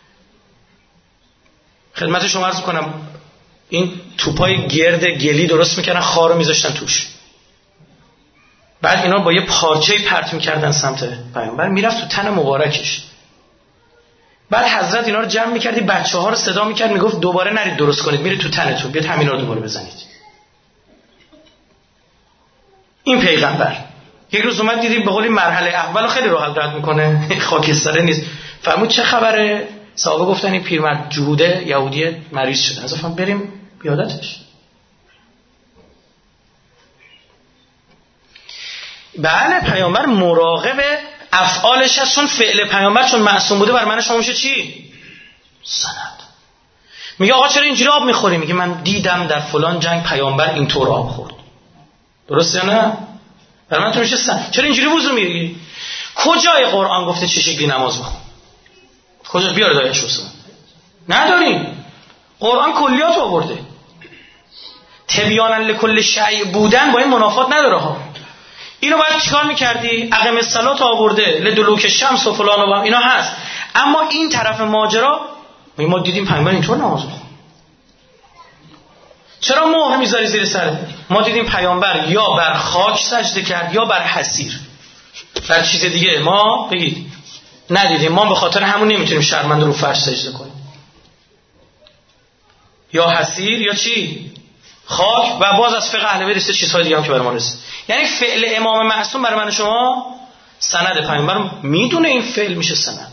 خدمت شما عرض کنم این توپای گرد گلی درست میکردن، خار رو میذاشتن توش، بعد اینا با یه پارچه پرت میکردن سمت پیامبر، میرفت تو تن مبارکش. بعد حضرت اینا رو جمع میکردی، بچه‌ها رو صدا میکرد، میگفت دوباره نرید درست کنید، میرید تو تنتون، بیاد همینا رو دوباره بزنید. این پیغمبر یک روز اومد دیدیم به قولی مرحله اول خیلی راحت رد میکنه، خاکستره نیست. فرمود چه خبره؟ صحابه گفتن این پیرمرد جهوده یهودی مریض شده، از افهم بریم بیادتش. بله پیامبر مراقب افعالش هست، چون فعل پیامبر چون معصوم بوده بر من شما میشه چی؟ سند. میگه آقا چرا اینجوری آب میخوری؟ میگه من دیدم در فلان جنگ پیامبر اینطور آب خورد. درسته یا نه؟ بر من تو میشه سند. چرا اینجوری وضو میگیری؟ کجای قرآن گفته چه شکلی نماز بخون؟ کجا بیار دایش حسن؟ نداریم. قرآن کلیات آورده. تبیانا لکل شیء بودن با این منافات نداره ها. اینو باید چیکار میکردی؟ اقیم الصلاه آورده، لدلوک الشمس و فلان و اینا هست. اما این طرف ماجرا ما دیدیم پیامبر اینطور نماز بخون. چرا مهر میذاری زیر سر؟ ما دیدیم پیامبر یا بر خاک سجده کرد یا بر حصیر. بر چیز دیگه ما بگید ندیدیم. ما به خاطر همون نمیتونیم شرمنده رو فرش سجده کنیم. یا حصیر یا چی؟ خاک. و باز از فقه اهل بیت چیزهای دیگه هم که برای ما رسید. یعنی فعل امام معصوم برای من شما سند، پیامبر میدونه این فعل میشه سند.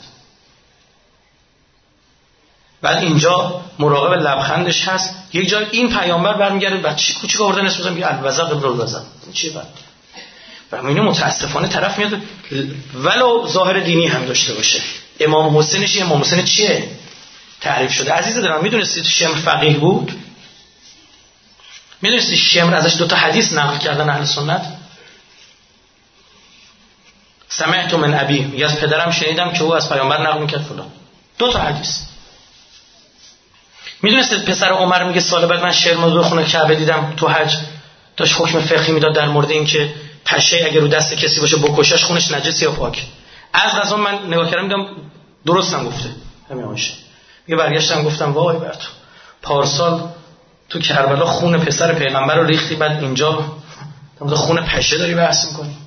بعد اینجا مراقب لبخندش هست. یک جای این پیامبر برمیگرده بچه کوچیک آوردن اسم میذارن بیا الوزق ابن الوزق. چیه بعد؟ و اینو متاسفانه طرف میاد ولو ظاهر دینی هم داشته باشه. امام حسینش امام حسین چیه؟ تعریف شده. عزیز دلم میدونستید شمر فقیه بود؟ میدونستید شمر ازش 2 حدیث نقل کردن اهل سنت؟ سمعت من ابی، میگه از پدرم شنیدم که او از پیامبر نقل میکرد فلان. 2 حدیث. میدونستید پسر عمر میگه سال بعد من شعر موضوع خونه کعبه دیدم تو حج، داشت حکم فقهی میداد در مورد این که پشه اگه رو دست کسی باشه بکشش خونش نجس یا پاک. از قضا من نگاه کردم دیدم درستم گفته همین باشه. میگه برگشتم گفتم وای بر تو، پارسال تو کربلا خون پسر پیغمبر رو ریختی، بعد اینجا تو خون پشه داری بحث میکنی.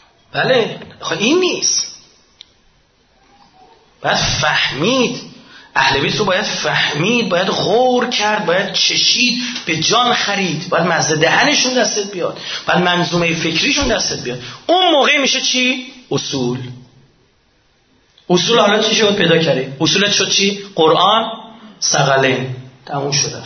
بله این نیست. بعد فهمید اهل بیت رو باید فهمید، باید غور کرد، باید چشید، به جان خرید، باید مزه دهنشون دستت بیاد، باید منظومه فکریشون دستت بیاد. اون موقع میشه چی؟ اصول. اصول حالا چی شد پیدا کردی؟ اصولت شد چی؟ قرآن، ثقلین. تموم شده.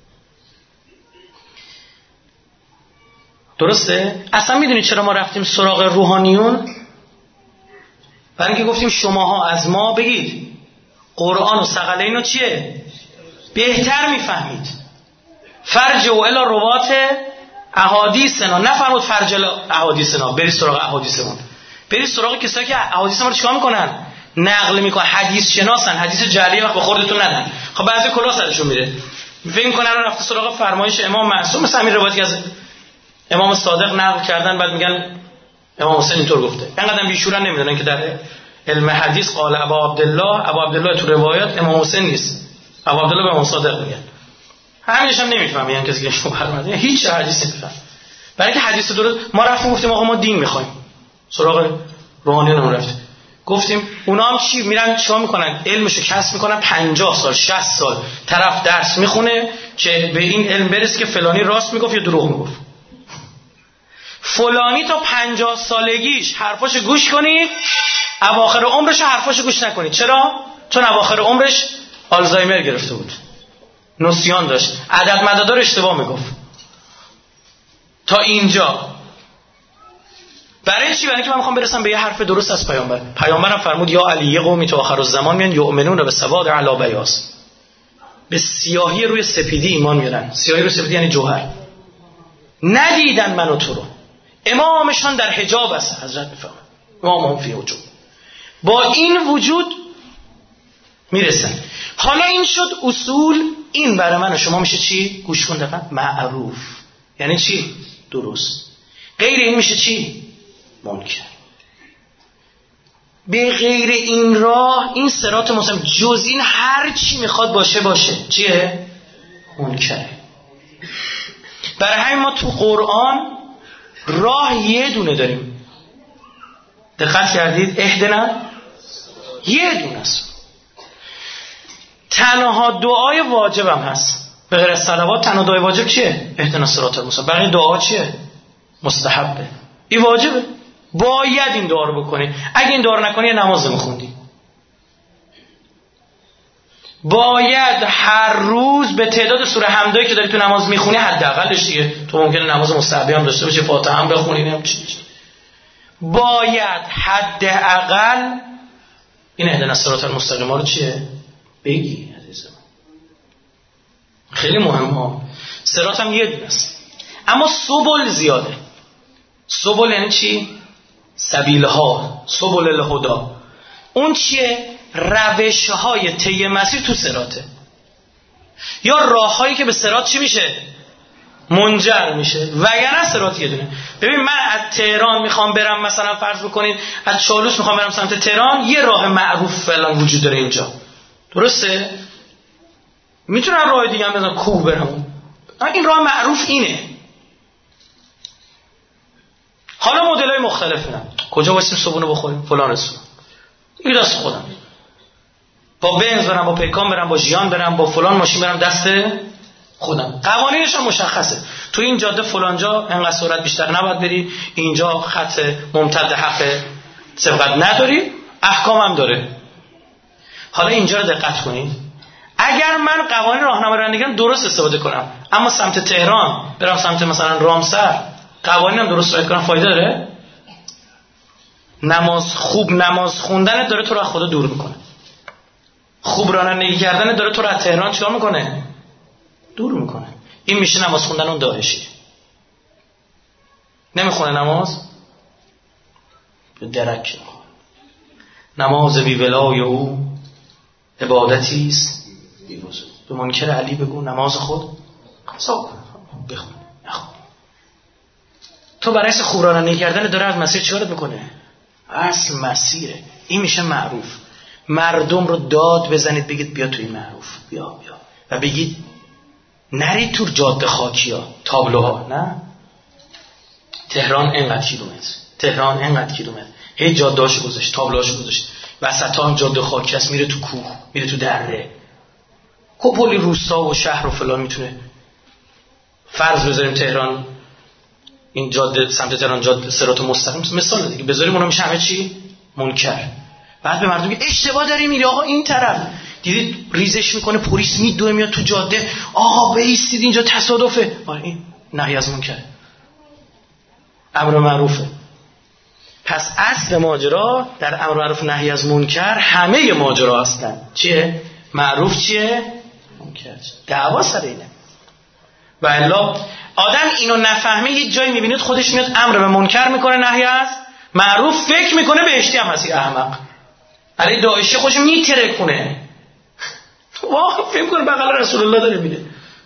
درسته؟ اصلا میدونید چرا ما رفتیم سراغ روحانیون؟ برای اینکه گفتیم شماها از ما بگید قرآن و ثقلین رو چیه؟ بهتر میفهمید. فرجعوا الی روات احادیثنا، نفرمود فرجع الی احادیثنا، برید سراغ احادیثمون، برید سراغ کسایی که احادیث ما رو چیکار میکنن؟ نقل میکنن، حدیث شناسن، حدیث جعلی وقت به خودتون ندن. خب بعضی کلا سرشون میره، فکر میکنن رفته سراغ فرمایش امام معصوم، مثلا همین روایتی از امام صادق نقل کردن، بعد میگن امام حسین اینطور گفته. اینقدر بیشورن نمیدونن که در علم حدیث قال ابا عبدالله تو روایات امام حسین نیست، ابو عبدالله به امام صادق میگن. همینش هم نمیفهمه، یعنی کسی که شما فرمودین هیچ حدیثی نمیفهمه. برای اینکه حدیث درست ما رفتیم گفتیم آقا ما دین میخوایم، سراغ روحانیون رفتیم، گفتیم اونا هم چی میرن چیکار میکنن؟ علمشو کسب میکنن، 50 سال 60 سال طرف درس میخونه که به این علم برسه که فلانی راست میگفت یا دروغ میگفت. فلانی تا 50 سالگیش حرفاشو گوش کنید، اواخر عمرش حرفاشو گوش نکنید. چرا؟ چون اواخر عمرش آلزایمر گرفته بود، نسیان داشت، عدد مددار اشتباه میگفت. تا اینجا برای چی؟ برای اینکه من میخوام برسم به یه حرف درست از پیامبر. پیامبرم فرمود یا علی قومی تا آخر الزمان میان یؤمنون به سواد علی بیاض، به سیاهی روی سپیدی ایمان میارن. سیاهی روی سپیدی یعنی جوهر. ندیدن منو تو رو، امامشان در حجاب است، حضرت میفهمن امام فی حجاب، با این وجود میرسن. حالا این شد اصول. این برای من و شما میشه چی؟ گوش کن دقیقا. معروف یعنی چی؟ درست. غیر این میشه چی؟ منکر. به غیر این راه، این صراط مستقیم، جز این هر چی میخواد باشه چیه؟ منکره. برای همین ما تو قرآن راه یه دونه داریم. دقت کردید؟ اهدنا یه دونه است. تنها دعای واجبم هست، به غیر از صلوات تنها دعای واجب چیه؟ اهدنا الصراط المستقیم. بقیه دعا چیه؟ مستحبه. این واجبه، باید این دعا رو بکنی. اگه این دعا رو نکنی نماز نمیخوندی. باید هر روز به تعداد سوره حمدایی که داری تو نماز میخونی حداقلش دیگه، تو ممکنه نماز مستحبی هم داشته باشی، فاتحه هم بخونی، نمیدونم چی، باید حداقل این اهدنا الصراط المستقیم رو چیه؟ بگی عزیزم. خیلی مهمه. صراط هم یه دونه است، اما سبل زیاده. سبل یعنی چی؟ سبیلها، سبل الهدی. اون چیه؟ روش‌های طی مسیر تو صراطه، یا راه‌هایی که به صراط چی میشه؟ منجر میشه. وگرنه صراط یه دونه. ببین من از تهران میخوام برم، مثلا فرض بکنید از چالوس میخوام برم سمت تهران، یه راه معروف فعلا وجود داره اینجا، درسته؟ میتونم راه دیگه هم بزنم کوه برم، این راه معروف اینه. حالا مدل‌های مختلف میرم، کجا واسیم صبحونه بخوریم؟ فلان رستوران. این دست خودم، با بنز برم، با پیکان برم، با ژیان برم، با فلان ماشین برم، دست خودم. قوانینش هم مشخصه. تو این جاده فلان جا انقدر سرعت بیشتر نباید بری، اینجا خط ممتد حق سبقت نداری، احکام هم داره. حالا اینجا رو دقت کنید. اگر من قوانین راهنمایی رانندگی درست استفاده کنم، اما سمت تهران برم سمت مثلا رامسر قوانینم درست رعایت کنم، فایده داره؟ نماز خوندن داره تو رو از خدا دور میکنه. خوب رانندگی کردن داره تو رو از تهران چیکار میکنه؟ دور میکنه. این میشه نماز خوندن اون داعشی. نمیخونه نماز؟ به درک نمیخونه. نماز بی ولای او عبادتی است بی وضو. به منکر علی بگو نماز خود قضا کن، بخون نخون. تو برای خوب رانندگی کردن داره از مسیر چیکار میکنه؟ اصل مسیره. این میشه معروف. مردم رو داد بزنید بگید بیا تو این معروف، بیا و بگید نرید تو جاده خاکی ها، تابلوها. نه تهران انقدر کیلومتر، تهران انقدر کیلومتر، هی جاده‌اشو گذاشت، تابلوهاشو گذاشت، وسط هم جاده خاکی است، میره تو کوه، میره تو دره، کلی روستا و شهر و فلان میتونه. فرض بذاریم تهران، این جاده سمت تهران جاده صراط مستقیم مثال دیگه بذاریم، اونها میشه همه چی منکر. بعد به مردم میگه اشتباه داری میری آقا این طرف، دیدید ریزش میکنه پلیس میدوه میاد تو جاده، آقا بایستید اینجا تصادفه. این نهی از منکر، امر معروفه. پس اصل ماجرا در امر معروف نهی از منکر همه ماجرا هستن. چیه؟ معروف چیه؟ منکر. دعوا سر اینه. و الا آدم اینو نفهمه یه جایی میبینید خودش میاد امر به منکر میکنه نهی از معروف، فکر میکنه بهشتی هم هستی احمق. علی داعشی خوش میترکونه، واقعا فکر کنه بغل رسول الله داره میره.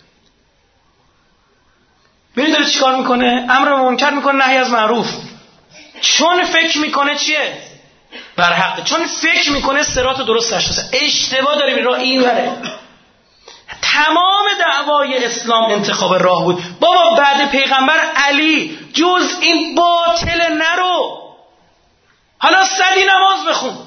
ببین داره چیکار میکنه؟ امر به منکر میکنه نهی از معروف. چون فکر میکنه چیه؟ بر حق. چون فکر میکنه صراط درست تشخیص. اشتباه داره میره این وره. تمام دعوای اسلام انتخاب راه بود. بابا بعد پیغمبر علی جز این باطل نرو، حالا 100 نماز بخون.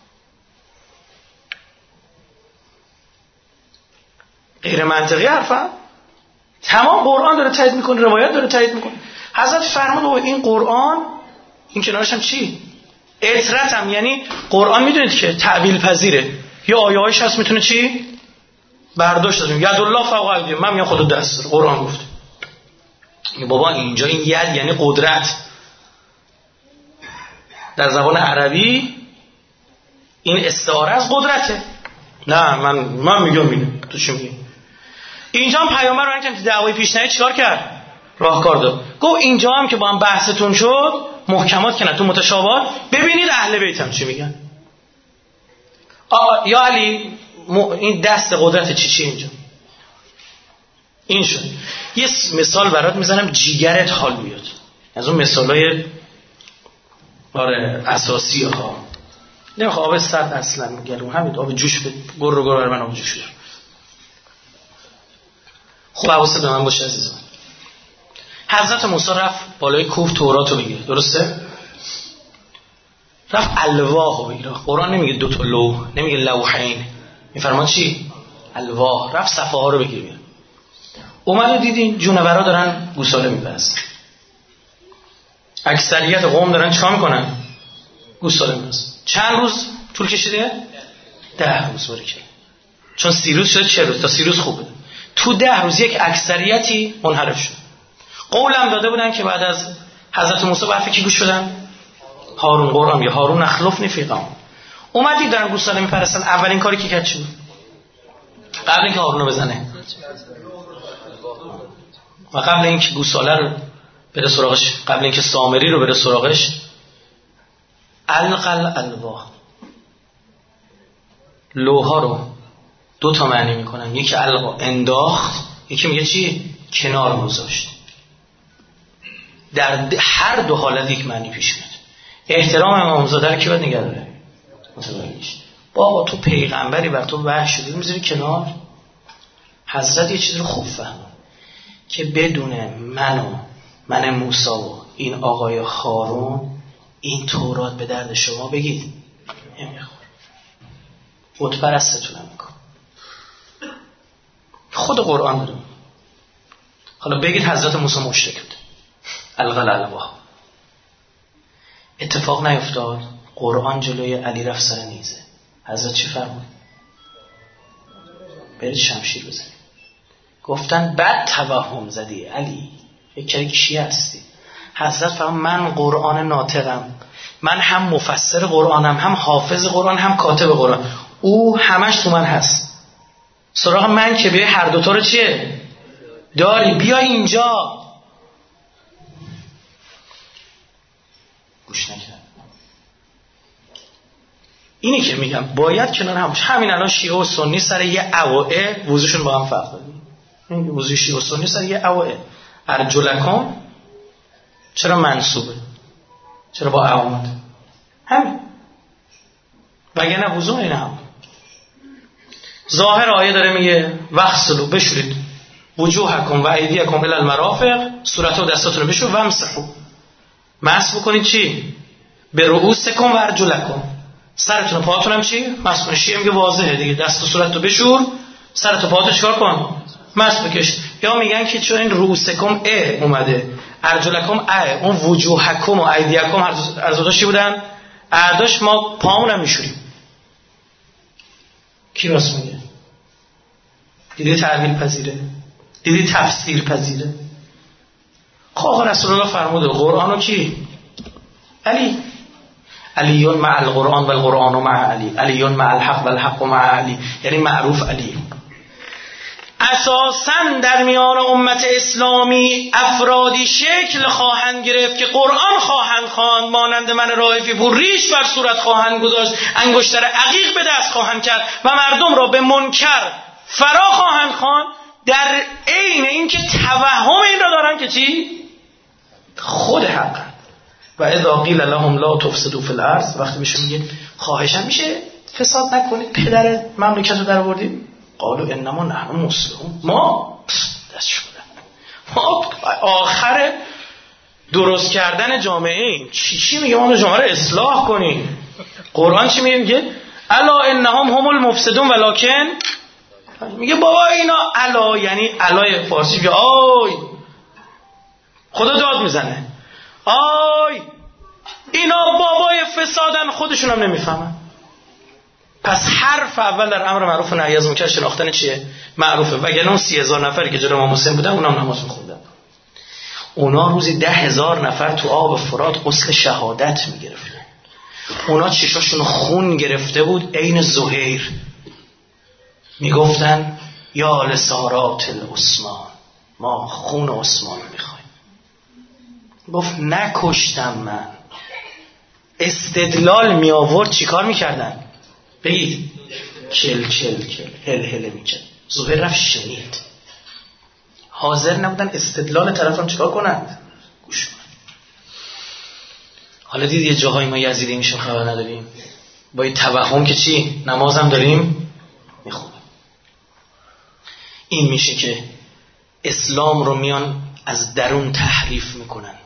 غیر منطقی حرفم. تمام قرآن داره تایید میکنه، روایت داره تایید میکنه. حضرت فرمود این قرآن، این کنارش هم چی؟ اطرت هم، یعنی قرآن میدونید که تعبیل پذیره. یا آیه‌هاش هست میتونه چی؟ برداشت داریم. ید الله فوق ایدیهم، من میگم خدا دست داره، قرآن گفت. بابا اینجا این ید یعنی قدرت. در زبان عربی این استعاره از قدرته. نه من میگم اینه، تو چی میگی؟ اینجا هم پیامبر رو که دعوای پیش نیاد چیکار کرد؟ راهکار داد. گفت اینجا هم که با هم بحثتون شد، محکمات که نه تو متشابهات، ببینید اهل بیت هم چی میگن. یا علی این دست قدرت چی اینجا؟ این شد. یه مثال برات میزنم جیگرت حال بیاد. از اون مثالای اساسی ها. نمیخوام آب سرد اصلا میگم، همین آب جوش به گر بر من آب جوش بیار. خب حواست به من باشه عزیزان. حضرت موسی رفت بالای کوه تورات رو بگیره، درسته؟ رفت الواح رو بگیره. قرآن نمیگه 2 تا لوح، نمیگه لوحین، میفرمان چی؟ الواح. رفت صفحه ها رو بگیره. اومد و دیدین جونورا دارن گوساله می‌پرستن. اکثریت قوم دارن چیکار میکنن؟ گوساله می‌پرستن. چند روز طول کشیده؟ 10 روز باریکه. چون 30 روز شده 40 روز، تا 30 روز خوبه. تو 10 روز یک اکثریتی منحرف شد. قولم داده بودن که بعد از حضرت موسی به حرف کی گوش بدن؟ هارون. قرآن یا هارون اخلفنی فی قوم. اومدید دارن گوساله میپرستن. اولین کاری که کرد چی بود؟ قبل اینکه هارون رو بزنه و قبل اینکه گوساله رو بره سراغش، قبل اینکه سامری رو بره سراغش، القل الواح. لوها رو 2 تا معنی میکنن. یکی القا انداخت، یکی میگه چی؟ کنار گذاشت. در هر دو حالت یک معنی پیش میاد. احترام امامزاده رو کی باید نگه داره؟ متوجهش. بابا تو پیغمبری بر تو وحی شده میذاری کنار. حضرت یه چیز رو خوب فهمون که بدون من موسی و این آقای هارون این تورات به درد شما بگید نمیخوره. بت پرستتونم میکن. خود قرآن داره. حالا بگید حضرت موسی مشرک بود. الغل الواح. اتفاق نیفتاد. قرآن جلوی علی رفت سر نیزه. حضرت چی فرمود؟ برید شمشیر بزنید. گفتن بد توهم زدی علی، یک کاری که شیعه هستی. حضرت فرمود من قرآن ناطقم، من هم مفسر قرآنم، هم حافظ قرآن، هم کاتب قرآن. او همش تو من هست. سراغ من که به هر دوتا رو چیه؟ داری، بیا اینجا. گوش نکرد. اینی که میگم باید کنار هم. همین الان شیعه و سنی سر یه اوائه وضوشون با هم فرق داره. این وضوی شیعه و سنی سر یه اوائه. ارجلکم چرا منصوبه؟ چرا با اوامد؟ همین. وگرنه وضو اینه هم. ظاهر آیه داره میگه وغسلوا، بشورید وجوهکم و ایدیکم الی المرافق، صورت و دستاتون رو بشور و امسحوا، مسح بکنید چی؟ به رؤوسکم و ارجلکم، سرتون و پاهاتون هم چی؟ مسح کنید. شیعه میگه واضحه دیگه، دست و صورت رو بشور سرت و پاتو چیکار کن؟ مس بکش. یا میگن که چون این رؤوسکم اومده، ارجلکم اون وجوهکم و ایدیکم هر دو چی بودن؟ ارداش ما پامونم میشوریم. کی راست میگه؟ دیدی تعبیر پذیره؟ دیدی تفسیر پذیره؟ خب رسول الله فرموده قرآنو کی؟ علیون مع القرآن و القرآن مع علی، علیون مع الحق و الحق مع علی، یعنی معروف علی. اساساً در میان امت اسلامی افرادی شکل خواهند گرفت که قرآن خواهند خواند، مانند من رائفی پور ریش بر صورت خواهند گذاشت، انگشتر عقیق به دست خواهند کرد و مردم را به منکر فرا خواهند خواند، در عین اینکه توهم این را دارن که چی؟ خود حق. و اذا قیل لهم لا تفسدوا فی الارض، وقتی بهشون میگه خواهشاً میشه فساد نکنید، پدر مملکت رو در آوردید، قالوا انما نحن مسلمون، ما دست شده، ما آخر درست کردن جامعه ایم. چی میگه؟ ما جامعه رو اصلاح کنیم. قرآن چی میگه؟ الا انهم هم المفسدون ولکن، میگه بابا اینا الا، یعنی الای فارسی که آی خدا داد میزنه، آی اینا بابای فسادن، خودشون هم نمیفهمن. پس حرف اول در امر معروف و نهی از منکر شناختن چیه؟ معروفه. وگرنه اون 30,000 نفری که جلوی امام حسین بودن اونا هم نماز می‌خوندن. اونا روزی 10,000 نفر تو آب فرات غسل شهادت می‌گرفتن. اونا چشاشون خون گرفته بود عین زهیر. میگفتن یا لسارات العثمان، ما خون عثمان رو می‌خوایم. گفت نکشتم من. استدلال می آورد چیکار می‌کردن؟ بگید کل هل هل میکرد. زهیر رفت شنید، حاضر نبودن استدلال طرفم چیکار کنند؟ گوش کنند. حالا دید یه جاهای ما یزیدی میشون خبر نداریم، با این توهم که چی؟ نمازم داریم میخونیم. این میشه که اسلام رو میان از درون تحریف میکنن.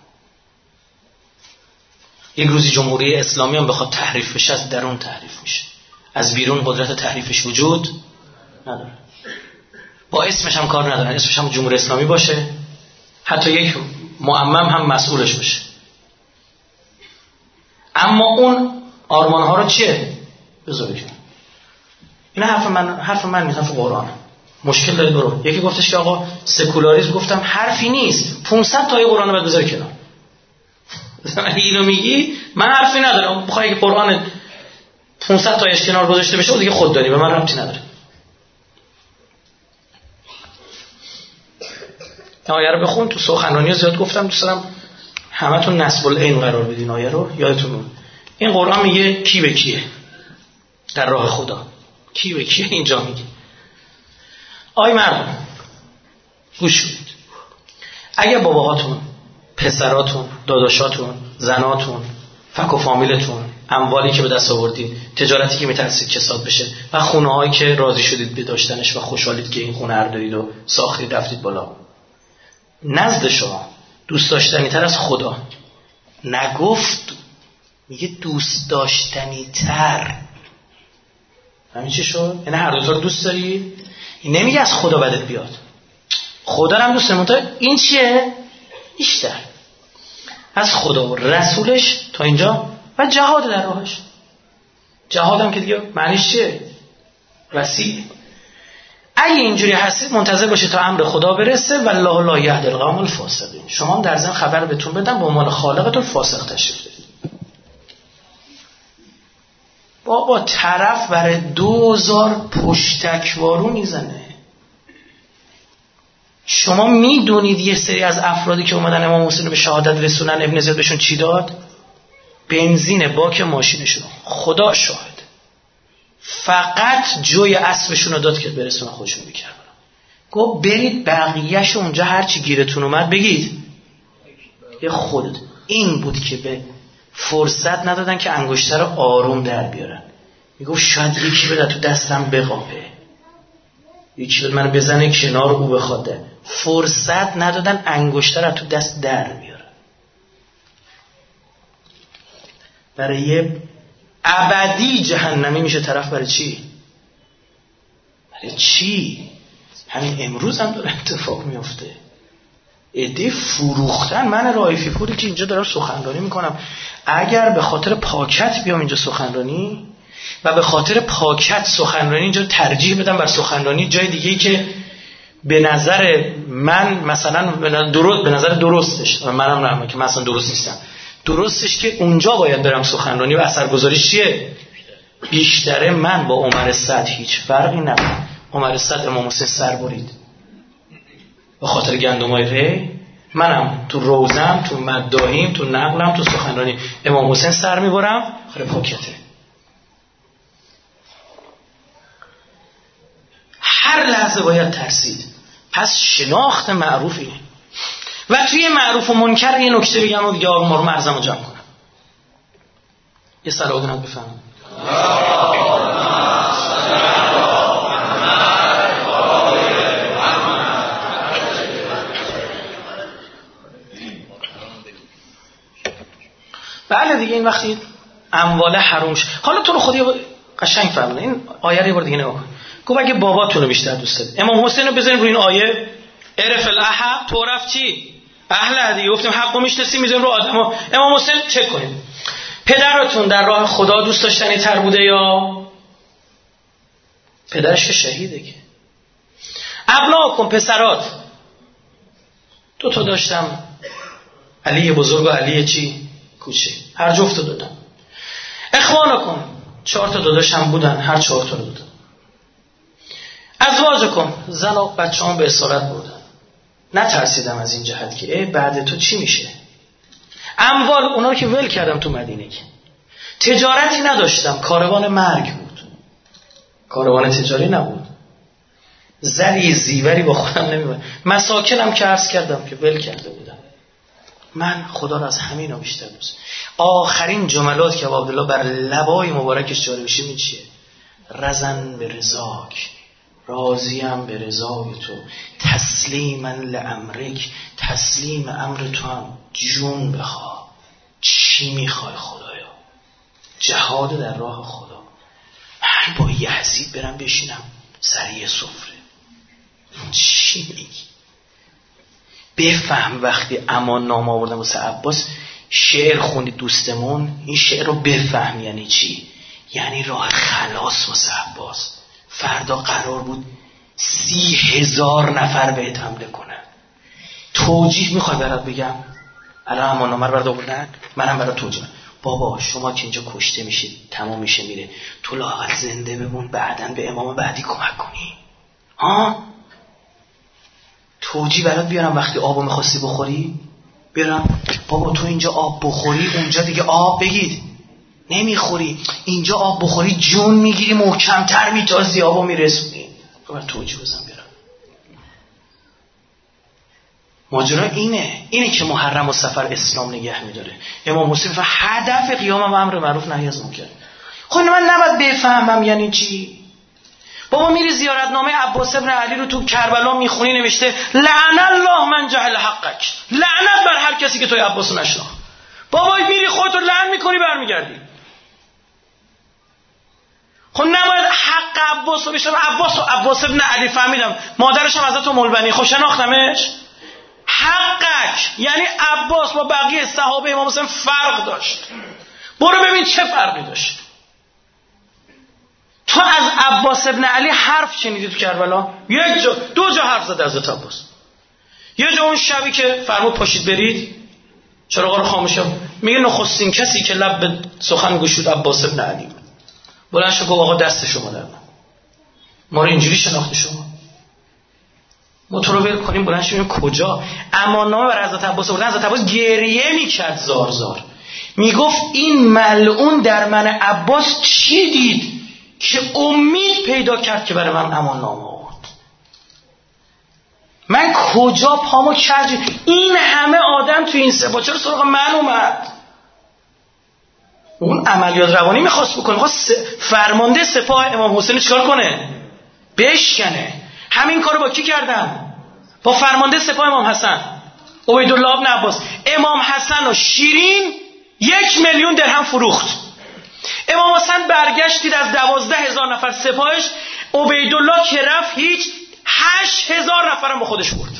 یک روزی جمهوری اسلامی هم بخواد تحریف بشه از درون تحریف میشه، از بیرون قدرت تحریفش وجود نداره. با اسمش هم کار نداره، اسمش هم جمهوری اسلامی باشه، حتی یک معمم هم مسئولش باشه، اما اون آرمان ها رو چیه؟ بذار بگم. این حرف من نیست، حرف قرآن. مشکل داره برو. یکی گفتش که آقا سکولاریسم، گفتم حرفی نیست، 500 تای قرآن رو باید بذاری کنار. اگه اینو میگی من حرفی ندارم، بخوای که قرآن 500 تایش کنار گذاشته بشه و دیگه خود داری، به من ربطی نداره. آیه رو بخون. تو سخنرانی زیاد گفتم دوست دارم همتون نسب العین قرار بدین. آیه رو یادتون. این قرآن میگه کی به کیه در راه خدا، کی به کیه اینجا میگه. آی مردم گوش کنید، اگه باباهاتون، پسراتون، داداشاتون، زناتون، فک و فامیلتون، اموالی که به دست آوردین، تجارتی که میترسید کساد بشه و خونه هایی که راضی شدید به داشتنش و خوشحالید که این خونه رو دارید و ساختید رفتید بالا، نزد شما دوست داشتنی تر از خدا نگفت، میگه دوست داشتنی تر. همین چی شد؟ یعنی هر دوتا رو دوست داری؟ این نمیگه از خدا بدت بیاد، خدا هم دوست داری، این چیه؟ بیشتر از خدا و رسولش تا اینجا و جهاد در راهش. جهاد هم که دیگه معنیش چیه؟ وسیع. اگه اینجوری هستید منتظر باشید تا امر خدا برسه، والله لا یهدی القوم الفاسقین. شما در ضمن خبر بهتون بدم به عنوان خالقتون فاسق تشریف دارید. بابا طرف برای 2000 پشتکوارو میزنه. شما میدونید یه سری از افرادی که اومدن امام حسین رو به شهادت رسونن، ابن زیاد بهشون چی داد؟ بنزین باک ماشینشون. خدا شاهد، فقط جوی اسبشون رو داد که برسونن خودشون بکردن. گفت برید بقیه‌ش اونجا هر چی گیرتون اومد بگید یه خودت. این بود که به فرصت ندادن که انگشتر آروم در بیارن. میگفت شاید یکی بده تو دستم بقاپه، یکی بده منو بزنه کنار او بخواده. فرصت ندادن انگشتر تو دست در بیارن. برای یه ابدی جهنمی میشه طرف. برای چی؟ چی؟ همین امروز هم داره اتفاق میفته. عده فروختن. من رائفی پوری که اینجا دارم سخنرانی میکنم، اگر به خاطر پاکت بیام اینجا سخنرانی و به خاطر پاکت سخنرانی اینجا ترجیح بدم بر سخنرانی جای دیگه‌ای که به نظر من مثلا به نظر درستش، منم نه که مثلا درست نیستم، درستش که اونجا باید برم سخنرانی و اثرگذاریش چیه؟ بیشتره. من با عمر صد هیچ فرقی نبود. عمر صد امام حسین سر برید به خاطر گندمای ری، منم تو روزم، تو مداحیم، تو نقلم، تو سخنرانی امام حسین سر میبرم خیلی پاکته. هر لحظه باید ترسید. پس شناخت معروف اینه. و توی معروف و منکر یه نکته بگم و دیگه ما رو مرزمو جمع کنم. یه صلوات بفرمایید. بله دیگه این وقتی اموال حرام شد. حالا تو رو خودی قشنگ فهمیدن این آیه رو یه بار دیگه نگاه کن. گفت اگه باباتون رو بیشتر دوست دارید، امام حسین رو بزنیم روی این آیه عرف الاحب تعرف چی؟ اهل هدیه. گفتیم حقو میشناسیم میذاریم رو آدمو. امام حسین چک کنیم پدرتون در راه خدا دوست داشتنی تر بوده یا پدرش که شهیده؟ که ابناکم پسرات 2 تا داشتم، علی بزرگ و علی چی؟ کوچه. هر جفت رو دادم. اخوانکم 4 تا داداشم بودن، هر 4 تا رو دادم. ازواجکم زن و بچه‌ام به اسارت بودن. نترسیدم از این جهت که بعد تو چی میشه. اموال اونا رو که ول کردم تو مدینه، که تجارتی نداشتم، کاروان مرگ بود، کاروان تجاری نبود، زری زیوری با خودم نمیبرم. مساکنم که عرض کردم که ول کرده بودم. من خدا رو از همین ها بیشتر دوست. آخرین جملات که عبدالله بر لبای مبارکش جاری بشه این چیه؟ رضن به رضاک، راضیم به رضای تو، تسلیما لامرک، تسلیم امر تو هم جون بخواه. چی میخوای خدایا؟ جهاد در راه خدا. من با یزید برم بشینم سری سفره؟ چی میگی؟ بفهم. وقتی امان نامه آوردم واسه عباس شعر خوندی دوستمون، این شعر رو بفهم یعنی چی؟ یعنی راه خلاص واسه عباس. فردا قرار بود 30,000 نفر بهت حمله کنن. توجیه میخوای برات بگم؟ الان امان نامه رو برات آوردن، منم برات توجیه. بابا شما که اینجا کشته میشید تمام میشه میره، تو لااقل زنده بمون بعدن به امام بعدی کمک کنی. ها؟ توجیه برات بیارم وقتی آبو میخواستی بخوری؟ بیارم بابا تو اینجا آب بخوری اونجا دیگه آب بگید نمیخوری، اینجا آب بخوری جون میگیری، محکمتر میتازی، آبو میرسونی. برای توجیه بزن بیارم. ماجرا اینه که محرم و سفر اسلام نگه میداره. امام حسین هدف قیام و امر معروف نهی از منکر. خب من نباید بفهمم یعنی چی؟ بابا میری زیارتنامه عباس ابن علی رو تو کربلا میخونی، نوشته لعن الله من جهل حقک، لعنت بر هر کسی که توی عباس رو نشناخت. بابا میری خودتو لعن میکنی برمیگردی. خب نباید حق عباس رو بشنم. عباس ابن علی فهمیدم مادرش هم حضرت ام البنین، خب شناختمش. حقک یعنی عباس با بقیه صحابه امام حسین فرق داشت. برو ببین چه فرقی داشت. تو از عباس ابن علی حرف شنیدی تو کربلا؟ یک جا 2 جا حرف زد حضرت عباس. یه جا اون شبی که فرمود پاشید برید چراغا رو خاموش، میگه نخستین کسی که لب به سخن گشود عباس ابن علی بود. بلند شد گفت آقا دست شما در من، ما رو اینجوری شناخته شما، ما تو رو ول کنیم. بلند شد کجا؟ امان نامه بر حضرت عباس آوردن. حضرت عباس گریه میکرد زار زار، میگفت این ملعون در من عباس چی دید که امید پیدا کرد که برای من امان نامه آورد؟ من کجا پامو کج؟ این همه آدم تو این سپاه چرا سراغ من اومد؟ اون عملیات روانی میخواست بکنه، میخواست فرمانده سپاه امام حسین چیکار کنه؟ بشکنه. همین کارو با کی کردن؟ با فرمانده سپاه امام حسن عبیدالله ابن عباس. امام حسن و شیرین 1,000,000 درهم فروخت. امام حسن برگشتید از 12,000 نفر سپاهش عبیدالله که رفت هیچ 8000 نفرم با خودش برد.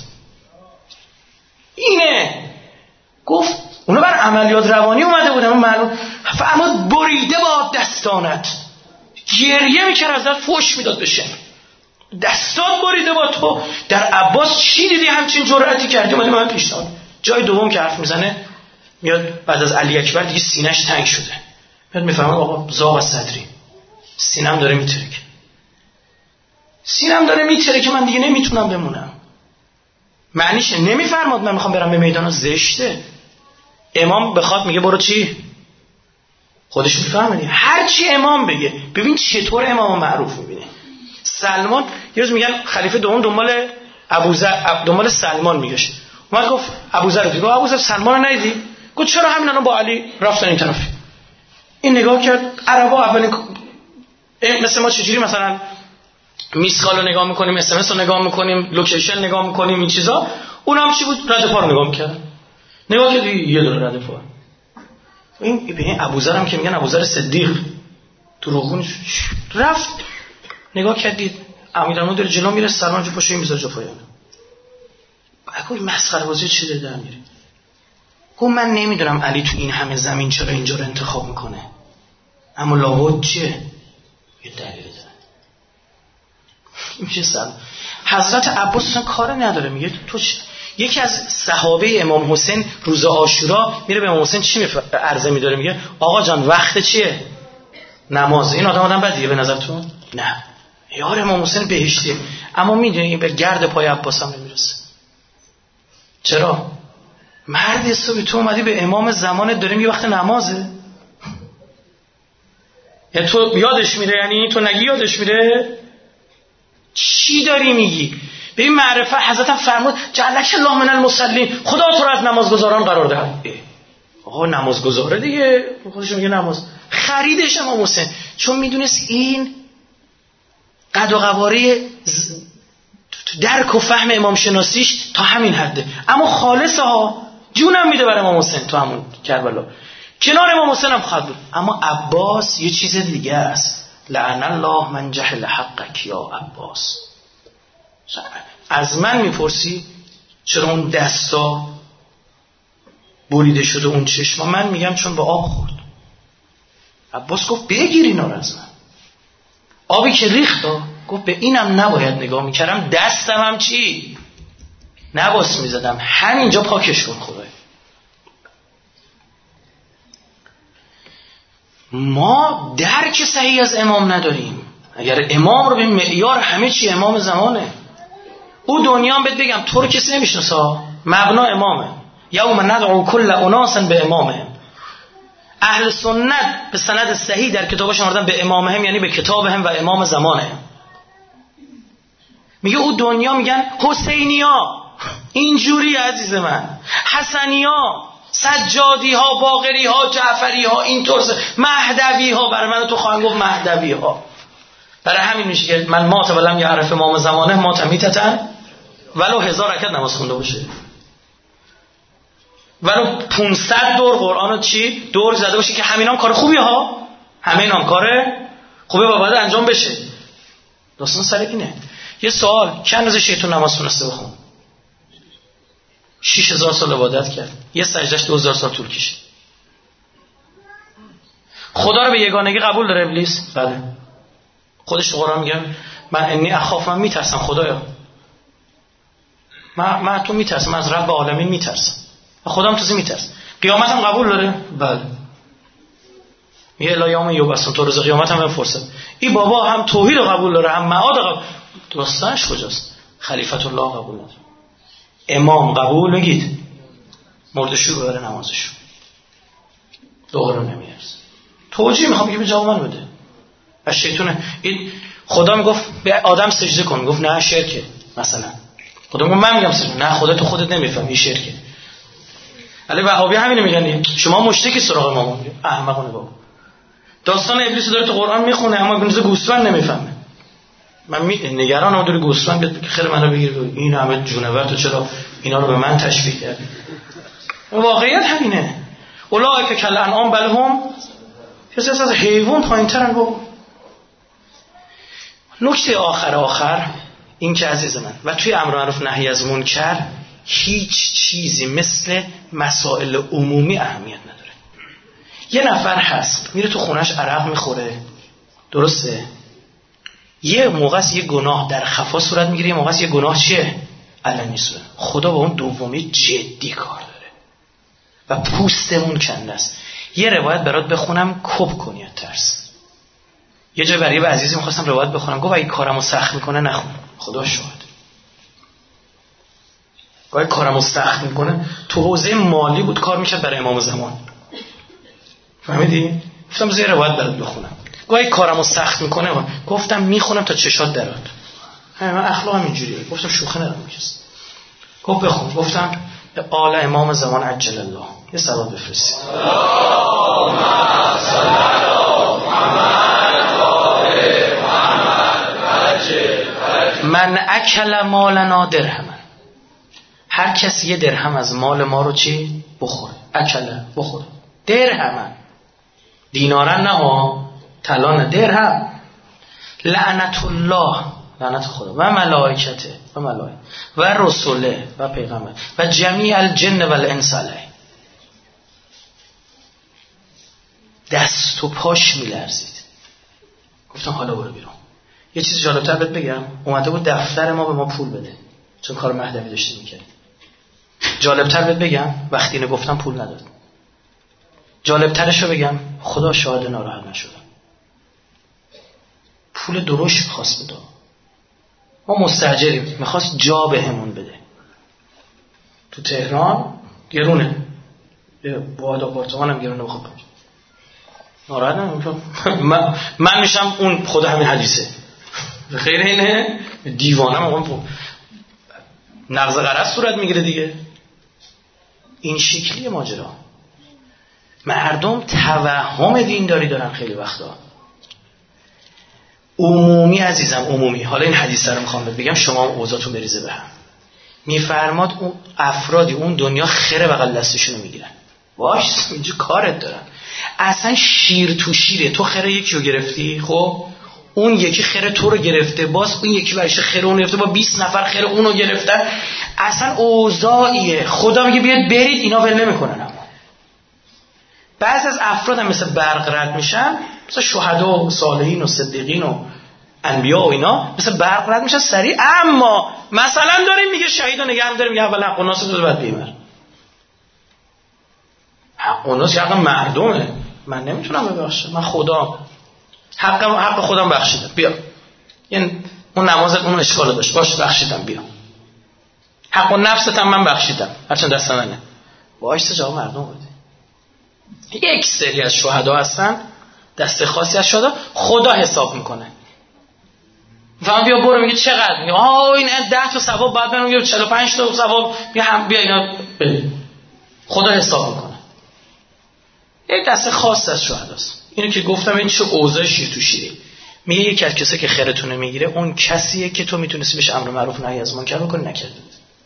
اینه گفت اونا بر عملیات روانی اومده بودن، اون معلوم فرمود بریده با دستانت، گریه میکرد ازت، فوش میداد بشه دستان بریده با تو. در عباس چی دیدی همچین جرأتی کردی؟ اومده من پیشنهاد. جای دوم که حرف میزنه میاد بعد از علی اکبر دیگه سینه‌اش تنگ شده، میاد میفهمه آقا زاغ از صدری، سینم داره میترکه، سینم داره میترکه، من دیگه نمیتونم بمونم. معنیشه نمیفرماد من میخوام برم به میدان، زشته. امام بخواد میگه برو چی؟ خودش میفهمه هر چی امام بگه. ببین چطور امام معروف میبینه. سلمان یه روز میگن خلیفه دوم دنبال سلمان میگشت، اومد گفت ابوذر رو دید، گفت ابوذر سلمان رو ندیدی؟ گفت چرا همین الان با علی رفتن این طرف. این نگاه کرد، عربا اولین مثل ما چجوری مثلا میسکال رو نگاه میکنیم، اس ام اس رو نگاه میکنیم، لوکیشن نگاه میکنیم، این چیزا، اونم چی بود؟ رد پا رو نگاه میکرد. نگاه کرد یه دور رد پا. این ابوذر هم که میگن ابوذر صدیق تو روغون رفت، نگاه کردید امیرالمومنین داره جلو میره، سلمان جو پشت میذاره جو پایانه. بگو مسخره بازی چی داره در میره. گفت من نمیدونم علی تو این همه زمین چرا اینجا رو انتخاب میکنه، اما لابد چیه؟ یه دلیل داره. میشه سلام. حضرت عباس کار نداره، میگه تو یکی از صحابه امام حسین روز عاشورا میره به امام حسین چی عرضه میداره، میگه آقا جان وقت چیه؟ نماز. این آدم بدیه به نظرتون؟ نه، یار امام حسین بهشتیه، اما میدونی به گرد پای عباس هم نمیرسه. چرا؟ مرد حسابی تو اومدی به امام زمانت داریم یه وقت نمازه، یعنی تو یادش میره، یعنی تو نگی یادش میره؟ چی داری میگی؟ ببین معرفت حضرت فرمود جعلک الله من المصلین، خدا تو رو از نمازگزاران قرار دهد. آقا نمازگزاره دیگه، خودش میگه نماز. خریدش امام حسین چون میدونست این قد و قواره درک و فهم امام شناسیش تا همین حده، اما خالصه ها، جونم میده برای امام حسین تو همون کربلا، کنار امام حسین هم خواهد بود. اما عباس یه چیز دیگه است. لعن الله من جهل حقک یا عباس. از من میپرسی چرا اون دستا بریده شده، اون چشما؟ من میگم چون به آب خورد. عباس گفت بگیر اینا رو از من. آبی که ریخت گفت به اینم نباید نگاه میکردم، دستم هم چی؟ نباس میزدم، همینجا پاکش کن خدای. ما درک صحیح از امام نداریم. اگر امام رو به معیار همه چی امام زمانه، او دنیا هم بهت بگم تو رو کسی نمیشناسه، مبنا امامه. یوم ندعو کل اناس به امامهم. اهل سنت به سند صحیح در کتابشون آوردن به امامهم، یعنی به کتابهم و امام زمانهم. میگه او دنیا میگن حسینیا، اینجوری عزیز من، حسنیا، سجادی ها، باقری ها، جعفری ها، اینطور مهدوی ها. برای من تو خواهند گفت مهدوی ها. برای همین میشه که من مات ولم یعرف امام زمانه مات میتتن، ولو 1000 رکعت نماز خونده باشه، ولو 500 دور قرآن رو چی دور زده باشه، که همین هم کار خوبیه ها، همین هم کار خوبه و باید انجام بشه. داستان سر اینه. یه سوال، چند روز شیطون نماز تونسته بخون؟ 6000 سال عبادت کرد، یه سجدهش 2000 سال طول کشید. خدا رو به یگانگی قبول داره ابلیس؟ بله. خودش تو قرآن میگه من انی اخاف، من میترسم خدایا، من تو میترسم، من از رب عالمین میترسم، خودم توزی میترسم. قیامت هم قبول داره؟ بله. میگه الا یوم یبعثون، تو روز قیامت هم فرصت. این بابا هم توحید رو قبول داره، هم معاد قبول. داستانش کجاست؟ خلیفت الله قبول نداره، امام قبول بگید، مردشو ببره نمازشو، دوباره نمیارز. توجیه میخوام که به جواب من بده. و شیطونه این خدا میگفت به آدم سجده کن، میگفت نه شرکه. مثلا خدا میگه من میگم سجده، نه خدا تو خودت نمیفهمی این شرکه. علی وهابی همینو میگن، شما مشتکی سراغ ما میگه احمقونه بابا. داستان ابلیس داره تو قرآن میخونه، اما گنز گوسفند نمیفهمه. من نگرانم داره گوسفند بیاد که خیر منو بگیر، این همه جونور تو چرا اینا رو به من تشبیه کردی؟ واقعیت همینه. اولئک کالانعام بل هم، کسی از حیوان پایین‌ترن. نکته آخر این که عزیز من و توی امر معروف نهی از منکر هیچ چیزی مثل مسائل عمومی اهمیت نداره. یه نفر هست میره تو خونش عرق میخوره، درسته؟ یه موقع یه گناه در خفا صورت میگیره، یه موقع یه گناه چیه؟ علنی صورت. خدا با اون دومی جدی کار داره و پوستمون کنده است. یه روایت برات بخونم کپ کنی از ترس. یه جای برای عزیزی می‌خواستم روایت بخونم، گفت اگه کارمو سخت میکنه نخون. خدا شاهد. اگه کارمو سخت میکنه، تو حوزه مالی بود کار میکرد برای امام زمان. فهمیدی؟ گفتم زیر روایت برات بخونم. گفت اگه کارمو سخت میکنه، گفتم میخونم تا چشات درات. من اخلاقم اینجوریه. گفتم شوخی ندارم میشست. گفت بخون. گفتم آل امام زمان عجل الله. یه صلوات بفرستید. من اکل مالنا درهم. هر کسی یه درهم از مال ما رو چی؟ بخوره. اکل بخوره. درهم. دینارن نه ها، طلا نه، درهم. لعنت الله، لعنت خدا و ملائکته و ملائکه و رسوله و پیغمبر و جمیع الجن و الانس علیه. دست و پاش میلرزید. گفتم حالا برو بیرون. یه چیز جالبتر بهت بگم. اومده بود دفتر ما به ما پول بده چون کار مهدوی داشتیم میکرد. جالبتر بهت بگم وقتی اینو گفتم پول نداد. جالبترشو بگم خدا شاهد ناراحت نشدم. پول درشت میخواست بده. ما مستاجریم، میخواست جا بهمون بده. تو تهران گرونه، باید آپارتمانم گرونه. بخواد ناراحت نمیشم. من میشم اون خود همین حدیثه. خیر اینه دیوانه ما نقض قرض صورت میگیره دیگه. این شکلی ماجرا. مردم توهم دینداری دارن خیلی وقتا. عمومی عزیزم، عمومی. حالا این حدیث رو میخوام بگم شما هم اوضاعتون بریزه به هم. میفرماد اون افرادی اون دنیا خیره بغل دستشونو میگیرن. واش اینجا کارت دارن. اصلا شیر تو شیره. تو خیره یکی رو گرفتی، خب اون یکی خیره تو رو گرفته، باز اون یکی برایش خیره اون گرفته، با 20 نفر خیره اونو گرفتن. اصلا اوضاعیه. خدا میگه بیاد برید، اینا ول نمیکنن. اما بعضی از افراد هم مثل برق رد میشن، مثل شهدا و صالحین و صدیقین و انبیا و اینا، مثل برق رد میشن سریع. اما مثلا داریم میگه شهیدا نگه داریم، میگه اول حق الناس رو بعد بیمر. حق الناس حق مردمه. من نمیتونم ببخشم. من خدا حق خودم بخشیدم. بیا. یعنی اون نمازت اون اشکال داشت، باش بخشیدم. بیا. حق النفست هم من بخشیدم. هرچند دست منه. باش جواب مردم بده. یک سری از شهدا هستن، دست خاصی از شهدا خدا حساب میکنه. و بیا برو میگه چقدر؟ میگه این 10 تا ثواب بعد منو میگه 45 تا ثواب بیا اینا بده. خدا حساب میکنه. یک دست خاص از شهداست. اینو که گفتم این چه اوضاع شیر تو شیری. میگه یکی از کسایی که خیرتونه میگیره اون کسیه که تو میتونستی بهش امر معروف نهی از منکر بکنی نکردی.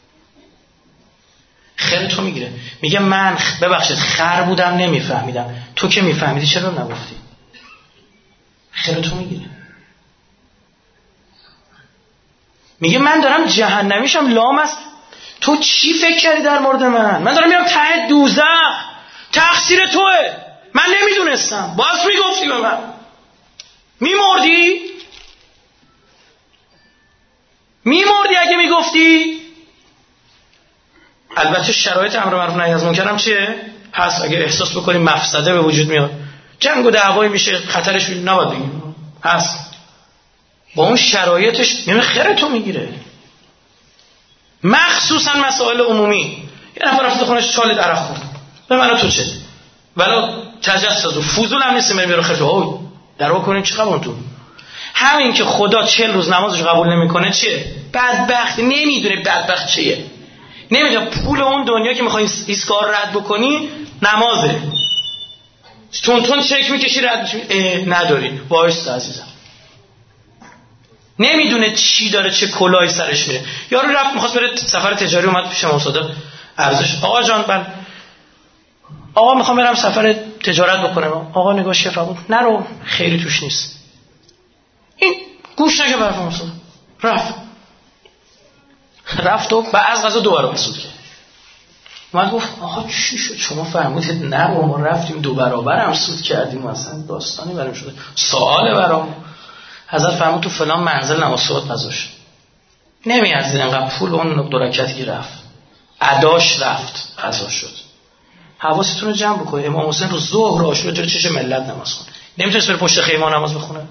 خیرتو میگیره. میگه من ببخشید خر بودم نمیفهمیدم، تو که میفهمیدی چرا نگفتی؟ خیرتو میگیره. میگه من دارم جهنمیشم لام است، تو چی فکر کردی در مورد من دارم میرم ته دوزخ، تقصیر توه، من نمیدونستم، باز میگفتی به من. میمردی اگه میگفتی. البته شرایط امر معروف نهی از منکر هم چیه؟ هست. اگه احساس بکنی مفسده به وجود میاد، جنگ و دعوایی میشه، خطرش نباید بگیم، هست. با اون شرایطش میونه خیرتو میگیره. مخصوصا مسائل عمومی. یه نفر رفت خونش 4 لیتر عرق خورد، به من تو چه؟ ولی تجسس و فضول هم نیست. میره خیرتو دروا کنین چه خبرون تو. همین که خدا 40 روز نمازش قبول نمیکنه چیه؟ بدبخت. نمیدونه بدبخت چیه. نمیدونه پول اون دنیا که میخوای ایستگاه رد بکنی نمازه. تون چک میکشی رد میشی، نداری. وایس عزیزم. نمیدونه چی داره، چه کلاهی سرش میره. یارو رفت میخواست بره سفر تجاری، اومد پیش مصادق ارزش. آقا جان من آقا میخوام برم سفر تجارت بکنم. آقا نگاه شفا بود، نرو، خیری توش نیست. این گوش نکرد برای موسی، رفت و بعد غذا دوباره مسعود کرد. من گفت آها چی شد شما فرمودید نه ما رفتیم 2 برابر هم سود کردیم، اصلا داستانی برام شده، سواله برام. حضرت فرمود تو فلان منزل نماز صبح قضا شد. نمیارزید انقدر پول اون 2 رکعتی که رفت، اداش رفت قضا شد. حواستون رو جمع بکنید. امام حسین رو ظهر عاشور جلوی چش ملت نماز خون، نمیتونست بره پشت خیمه نماز بخونه.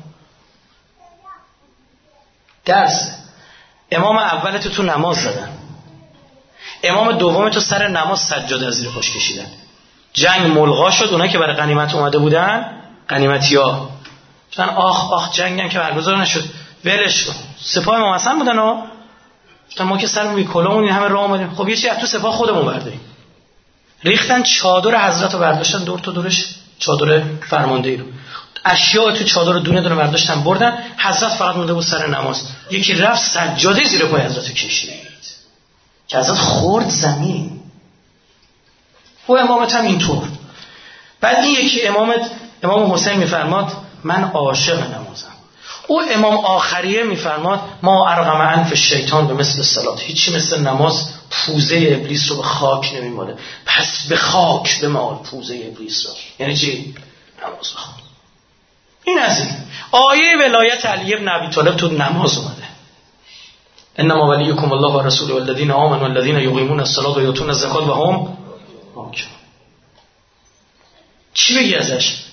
درس امام اولت تو نماز زدن، امام دومت تو سر نماز سجاده از زیر پاش کشیدن. جنگ ملغا شد، اونایی که برای غنیمت اومده بودن غنیمتی‌ها گفتن آخ جنگم که برگزار نشد ولش کن. سپاه امام حسن بودن ها، گفتن ما که سرمون بیکلامون این همه راه اومدیم، خب یه چیز از تو سپاه خودمون برداریم. ریختن چادر حضرت رو برداشتن دور تا دورش، چادر فرماندهی رو، اشیاء تو چادر رو دونه دونه برداشتن بردن. حضرت فقط مونده بود سر نماز. یکی رفت سجاده زیر پای حضرت رو کشید که حضرت خورد زمین. و امامت هم اینطور. بعد این یکی امام حسین میفرماد من عاشق نمازم. او امام آخریه میفرماد ما ارغم انف الشیطان به مثل الصلات. هیچی مثل نماز پوزه ابلیس رو به خاک نمیماله. پس به خاک بمال پوزه ابلیس رو. یعنی چی؟ نماز بخون. این از این آیه ولایت علی ابن ابی طالب تو نماز اومده. انما ولیکم الله و رسوله والذین آمنوا والذین یقیمون الصلاة و یؤتون الزکات و هم راکعون. چی بگی ازش؟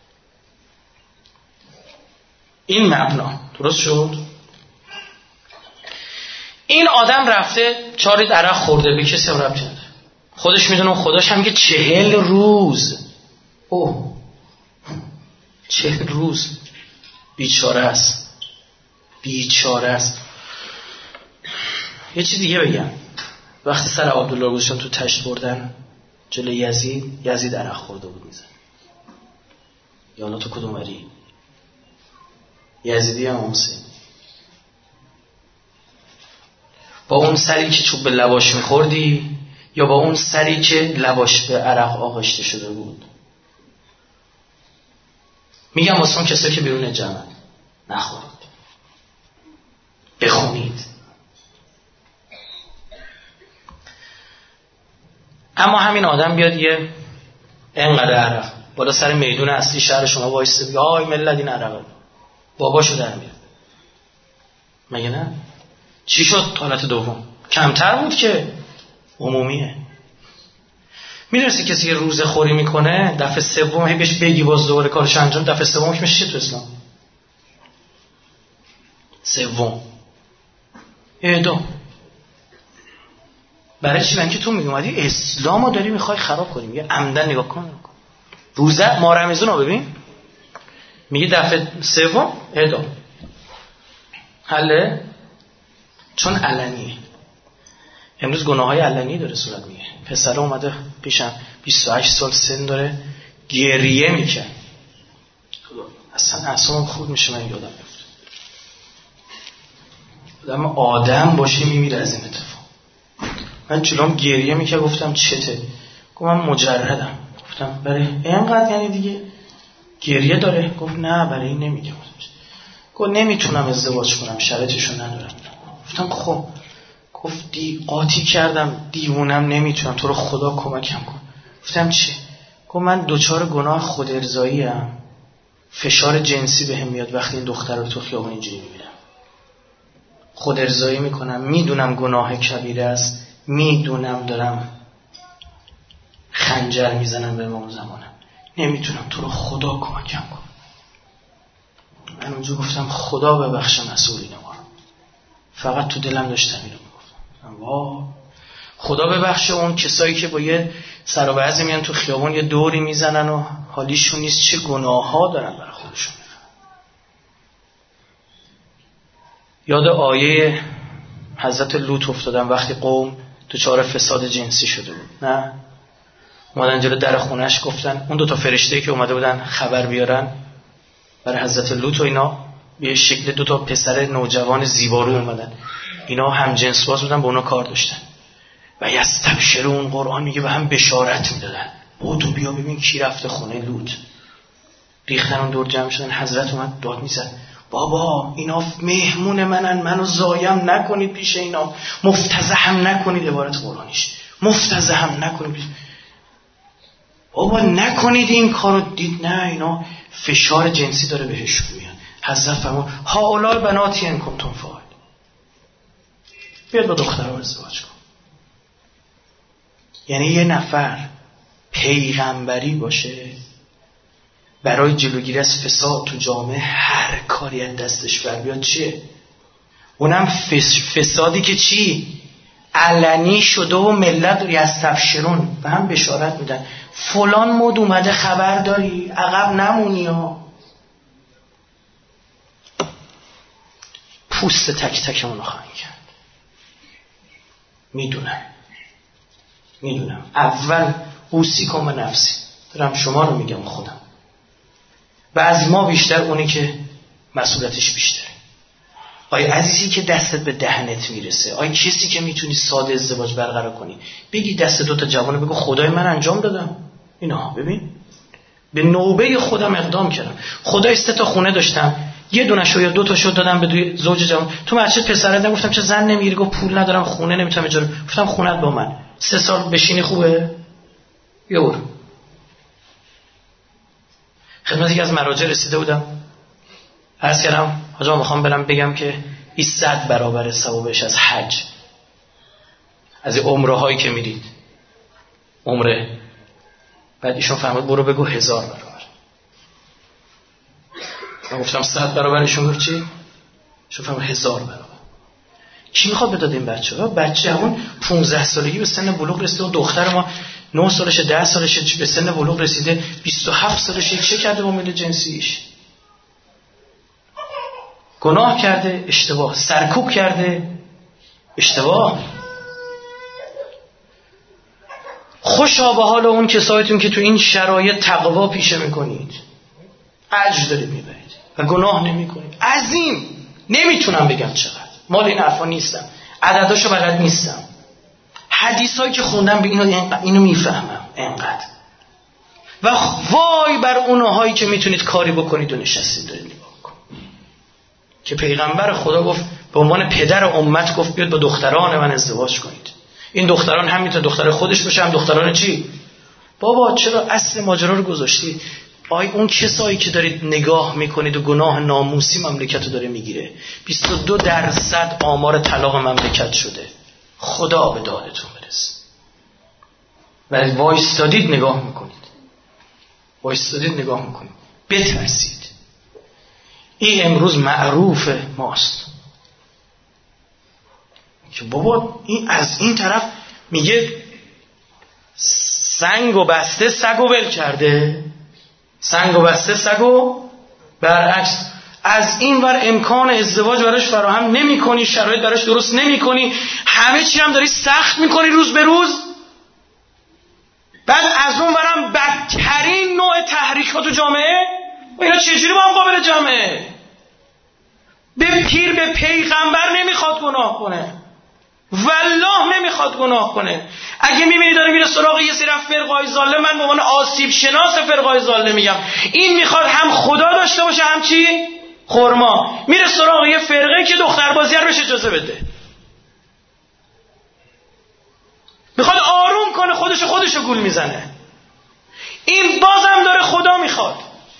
این مبنا درست شد؟ این آدم رفته 4 لیتر عرق خورده، به کسی هم ربطی نداره، خودش میدونه، خداش هم میگه 40 روز. اوه 40 روز بیچاره است. یه چیز دیگه بگم. وقتی سر عبدالله گذاشتن تو تشت بردن جلوی یزید عرق خورده بود میزن. یا تو کدوم وری؟ یزیدی هم حسین. با اون سری که چوب به لباش میخوردی یا با اون سری که لباش به عرق آغشته شده بود؟ میگم واسه اون کسایی که بیرون جمعن نخورید، بخونید. اما همین آدم بیاد یه انقدر عرق بالا سر میدون اصلی شهر شما وایسته بگه آی ملت این عرقه، باباشو در میاد. مگه نه؟ چی شد حالت دوم؟ کمتر بود که عمومیه. میدونستی کسی که روزه خوری میکنه دفعه سوم هی بهش بگی باز دوباره کارش انجام، دفعه سوم که میشه تو اسلام سوم اعدام. برای چی؟ که تو میگومدی اسلامو داری میخوای خراب کنی. میگه عمدن نگاه کن روزه ما رمضان رو ببین، میگه دفعه سوم اعدام. حله؟ چون علنیه. امروز گناههای علنی داره صورت میگه. پسر اومده پیشم 28 سال سن داره گریه میکنه، اصلا اعصابم خورد میشه. من یادم میفته آدم آدم باشه میمیره از این اتفاق. من جلوم گریه میکنه، گفتم چته؟ گفت من مجردم. گفتم برای اینقدر یعنی دیگه گریه داره؟ گفت نه برای این نمیگم. گفت نمیتونم ازدواج کنم شرایطشو ندارم. گفتم خب. گفت قاطی کردم دیوونم نمیتونم، تو رو خدا کمکم کن. گفتم چی؟ گفت من دوچار گناه خود ارضایی ام، فشار جنسی بهم میاد وقتی این دختر رو تو خیابون اینجوری میبینم، خود ارضایی میکنم، میدونم گناه کبیره است، میدونم دارم خنجر میزنم به امام زمانم، نمیتونم، تو رو خدا کمکم کن. من اونجا گفتم خدا ببخشه مسئولین ما رو. فقط تو دلم داشتم اینو میگفتم واه خدا ببخشه اون کسایی که با یه سر و بعضی میان تو خیابون یه دوری میزنن و حالیشون نیست چه گناه ها دارن برای خودشون. یاد آیه حضرت لوط افتادم وقتی قوم دچار فساد جنسی شده بود. نه اومدن جلو در خونش گفتن، اون 2 فرشته‌ای که اومده بودن خبر بیارن برای حضرت لوط و اینا، به شکل 2 پسر نوجوان زیبارو اومدن، اینا هم جنس باز بودن، با اونا کار داشتن و یستبشرون. قرآن میگه به هم بشارت میدادن، بودو بیا ببین کی رفته خونه لوط. ریختن اون دور جمع شدن، حضرت اومد داد میزد بابا اینا مهمون منن، منو ضایع نکنید پیش اینا، مفتضحم نکنید، عبارت قرآنیش مفتضحم نکنید. بابا نکنید این کارو. دید نه اینا فشار جنسی داره بهش میاد. حضرت فرمود هؤلاء بناتی ان کنتم فاعلین، بیاد با دخترها ازدواج کن. یعنی یه نفر پیغمبری باشه برای جلوگیری از فساد تو جامعه هر کاری از دستش بر بیاد چیه؟ اونم فسادی که چی؟ علنی شده و ملت یستبشرون به هم بشارت میدن فلان مود اومده خبر داری؟ عقب نمونی ها. پوست تک تک اونو خواهی کرد. میدونم اول اوصیکم به نفسی، دارم شما رو میگم خودم، و از ما بیشتر اونی که مسئولیتش بیشتره. آیا عزیزی که دستت به دهنت میرسه، آیا کسی که میتونی ساده ازدواج برقرار کنی بگی دست دوتا جوانه بگو خدای من انجام دادم اینا، ببین به نوبه خودم اقدام کردم، خدای 3 تا خونه داشتم، یه دونه‌شو یا 2 تاشو دادم به زوج جوان. تو مسجد پسرت نگفتم چه زن نمیگیری؟ گفت پول ندارم خونه نمیتونم اجاره. گفتم خونت با من 3 سال بشینی خوبه؟ یور خدمت یکی از مراجع رسیده بودم، عرض کردم حاجا میخوام برم بگم که این 100 برابر ثوابش از حج، از این عمره هایی که میرید عمره. بعد ایشون فهمید برو بگو 1000 برابر. من گفتم 100 برابرشون گفت چی؟ ایشون فهمید 1000 برابر. کی میخواد بداد این بچه همون 15 سالگی به سن بلوغ رسیده و دختر ما 9 سالشه 10 سالشه به سن بلوغ رسیده 27 سالشه، چه کرده با میل جنسیش؟ گناه کرده، اشتباه، سرکوب کرده، اشتباه. خوشا به حال اون کسایتون که تو این شرایط تقوا پیشه میکنید، اجر دارید میبرید و گناه نمیکنید. عظیم. نمیتونم بگم چقدر، مال این حرفا نیستم، عدداشو بلد نیستم، حدیثایی که خوندم به اینو میفهمم انقدر. و وای بر اونهایی که میتونید کاری بکنید و نشستید دارید نگاه کن که پیغمبر خدا گفت به عنوان پدر امت گفت بیاد با دختران من ازدواج کنید. این دختران هم میتونه دختر خودش باشه هم دختران چی؟ بابا چرا اصل ماجرا رو گذاشتی؟ آی اون کسایی که دارید نگاه میکنید و گناه ناموسی مملکت رو داره میگیره. 22% آمار طلاق مملکت شده. خدا به دادتون برسه. ولی وایستادید نگاه میکنید، بترسید. این امروز معروف ماست که بابا این از این طرف میگه سنگ و بسته سگ و ول کرده، سنگ و بسته سگ و برعکس. از این ور امکان ازدواج براش فراهم نمی کنی، شرایط براش درست نمی کنی، همه چی هم داری سخت می کنی روز به روز. بعد از اون ورم بدترین نوع تحریکات تو جامعه. و اینا چجوری با هم قابل جمعه؟ به پیر به پیغمبر نمیخواد گناه کنه، والله نمیخواد گناه کنه. اگه میبینی داره میره سراغ یه سری فرقای ضاله، من به عنوان آسیب شناس فرقای ضاله میگم این میخواد هم خدا داشته باشه هم چی؟ خرما. میره سراغ یه فرقه که دختر بازیگر بهش اجازه بده، میخواد آروم کنه خودشو گول میزنه. این بازم داره خدا میخواد.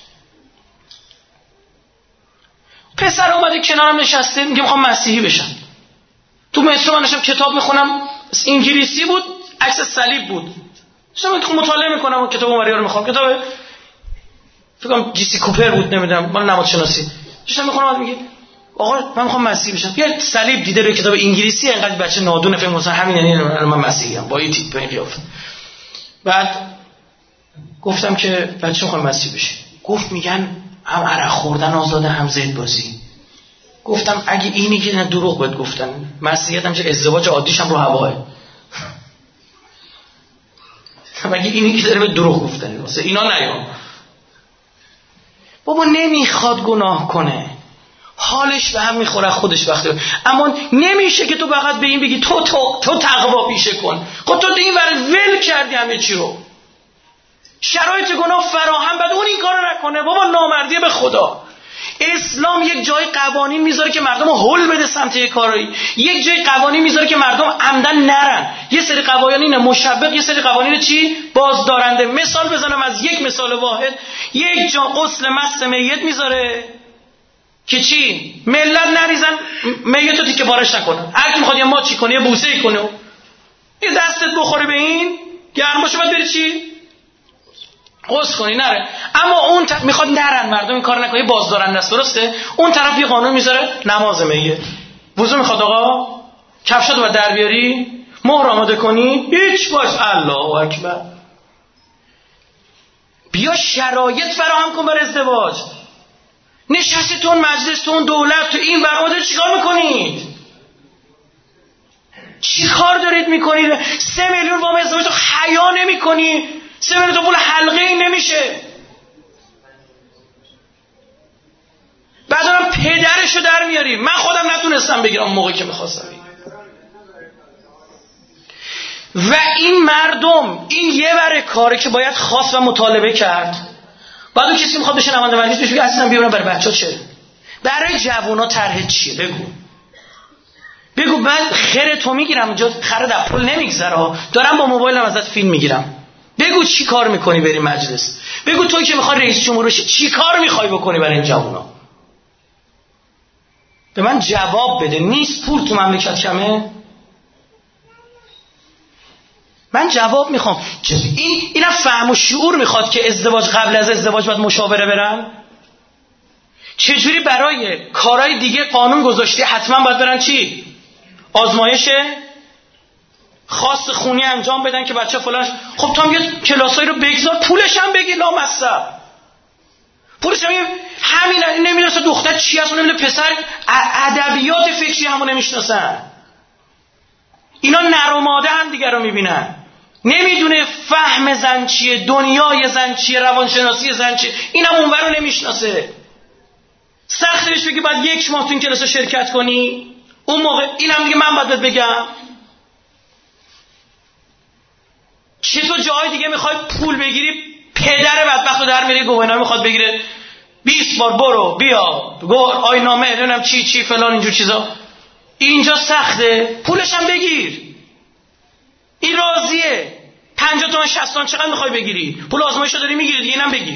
پسر اومده کنارم نشسته میگه میخوام مسیحی بشم. تو مترو من داشتم کتاب میخونم، انگلیسی بود، عکس صلیب بود. داشتم مطالعه میکنم و کتاب ماریا رو میخوام، کتاب فکر کنم جی سی کوپر بود، نمیدونم مال نماد شناسی. داشتم میخونم، میگه آقا من میخوام مسیحی بشم. یه صلیب دیده روی کتاب انگلیسی، انقدر بچه نادونه فکر مثلا همین یعنی من مسیحی ام با این تیپ این قیافه. بعد گفتم که بچه میخوام مسیحی بشه. گفت میگن هم عرق خوردن آزاده هم زید بازی. گفتم اگه اینی که نه دروغ بهت گفتن، مسیحیت هم چه ازدواج عادیش هم رو هواه. اگه اینی که داره به دروغ گفتن واسه اینا نیام. بابا نمیخواد گناه کنه، حالش به هم میخوره خودش وقتی، اما نمیشه که تو فقط به این بگی تو تقوا پیشه کن. خب تو این ور ول کردی همه چی رو، شرایط گناه فراهم، بعد اون این کارو نکنه. بابا نامردی به خدا. اسلام یک جای قوانین میذاره که مردم رو هول بده سمت یک کاری، یک جای قوانین میذاره که مردم عمدن نرن. یه سری قوانین مشبق، یه سری قوانین چی؟ بازدارنده. مثال بزنم از یک مثال واحد، یک جا غسل مست میت میذاره که چی؟ ملت نریزن میت رو تیکه پارش نکنن. هر کی میخواد یه ماچی کنه، یه بوسه‌ای کنه، یه دستت بخوره به این گرم باشه، بعد بری چی؟ غسل کنی نره. اما اون میخواد نرن مردم، این کار نکنه، بازدارنده است. درسته؟ اون طرف یه قانون میذاره نماز میگه، وضو میخواد آقا کفشاتو باید در بیاری، مهر آماده کنی، هیچ باش الله اکبر. بیا شرایط فراهم کن برای ازدواج. نشستی تو اون مجلس، تو اون دولت، تو این برآورده چیکار میکنید؟ چی کار دارید میکنید؟ 3 میلیون وام ازدواج تو حیا نمیکنی؟ 3 میلیون تو پول حلقه این نمیشه. بعدم پدرشو در میاری. من خودم نتونستم بگیرم موقعی که میخواستم بگیرم. و این مردم این یه بره کاره که باید خواست و مطالبه کرد. بعد اون کسی میخواد بشه نماینده مجلس بشه اصلا بیارم برای بچه‌ها چه؟ برای جوونا طرح چیه؟ بگو من خیر تو میگیرم اونجا، خره در پول نمیگذره، دارم با موبایلم ازت فیلم میگیرم. بگو چی کار میکنی بری مجلس؟ بگو توی که میخوای رئیس جمهور بشی چی کار میخوای بکنی برای این جوونا؟ به من جواب بده. نیست پول تو مملکت کمه؟ من جواب میخوام. اینا فهم و شعور میخواد که ازدواج قبل از ازدواج باید مشاوره برن. چجوری برای کارهای دیگه قانون گذاشتی حتما باید برن چی؟ آزمایش خاص خونی انجام بدن که بچه فلانش. خب تو هم یه کلاسایی رو بگذار، پولش هم بگیر لامصب. پولش هم همین نمیدونسته دختر چی هست، نمیدونه پسر ادبیات فکری همو نمیشناسن. اینا نر و ماده هم دیگر رو میبینن. نمیدونه فهم زن چیه، دنیای زن چیه، روانشناسی زن چیه. اینم اونور رو نمیشناسه. سختش بگی بعد 1 ماه تو این کلاس شرکت کنی، اون موقع اینم دیگه من باید بگم. چطور جای دیگه میخوای پول بگیری، پدر بدبخت رو در میری گواهینامه میخواد بگیره 20 بار برو بیا آینامه نمیدونم چی فلان اینجور چیزا. اینجا سخته، پولش هم بگیر. این راضیه 50 تومن 60 تومن چقدر میخوای بگیری؟ پول آزمایشو داری میگیری دیگه، اینم بگیر.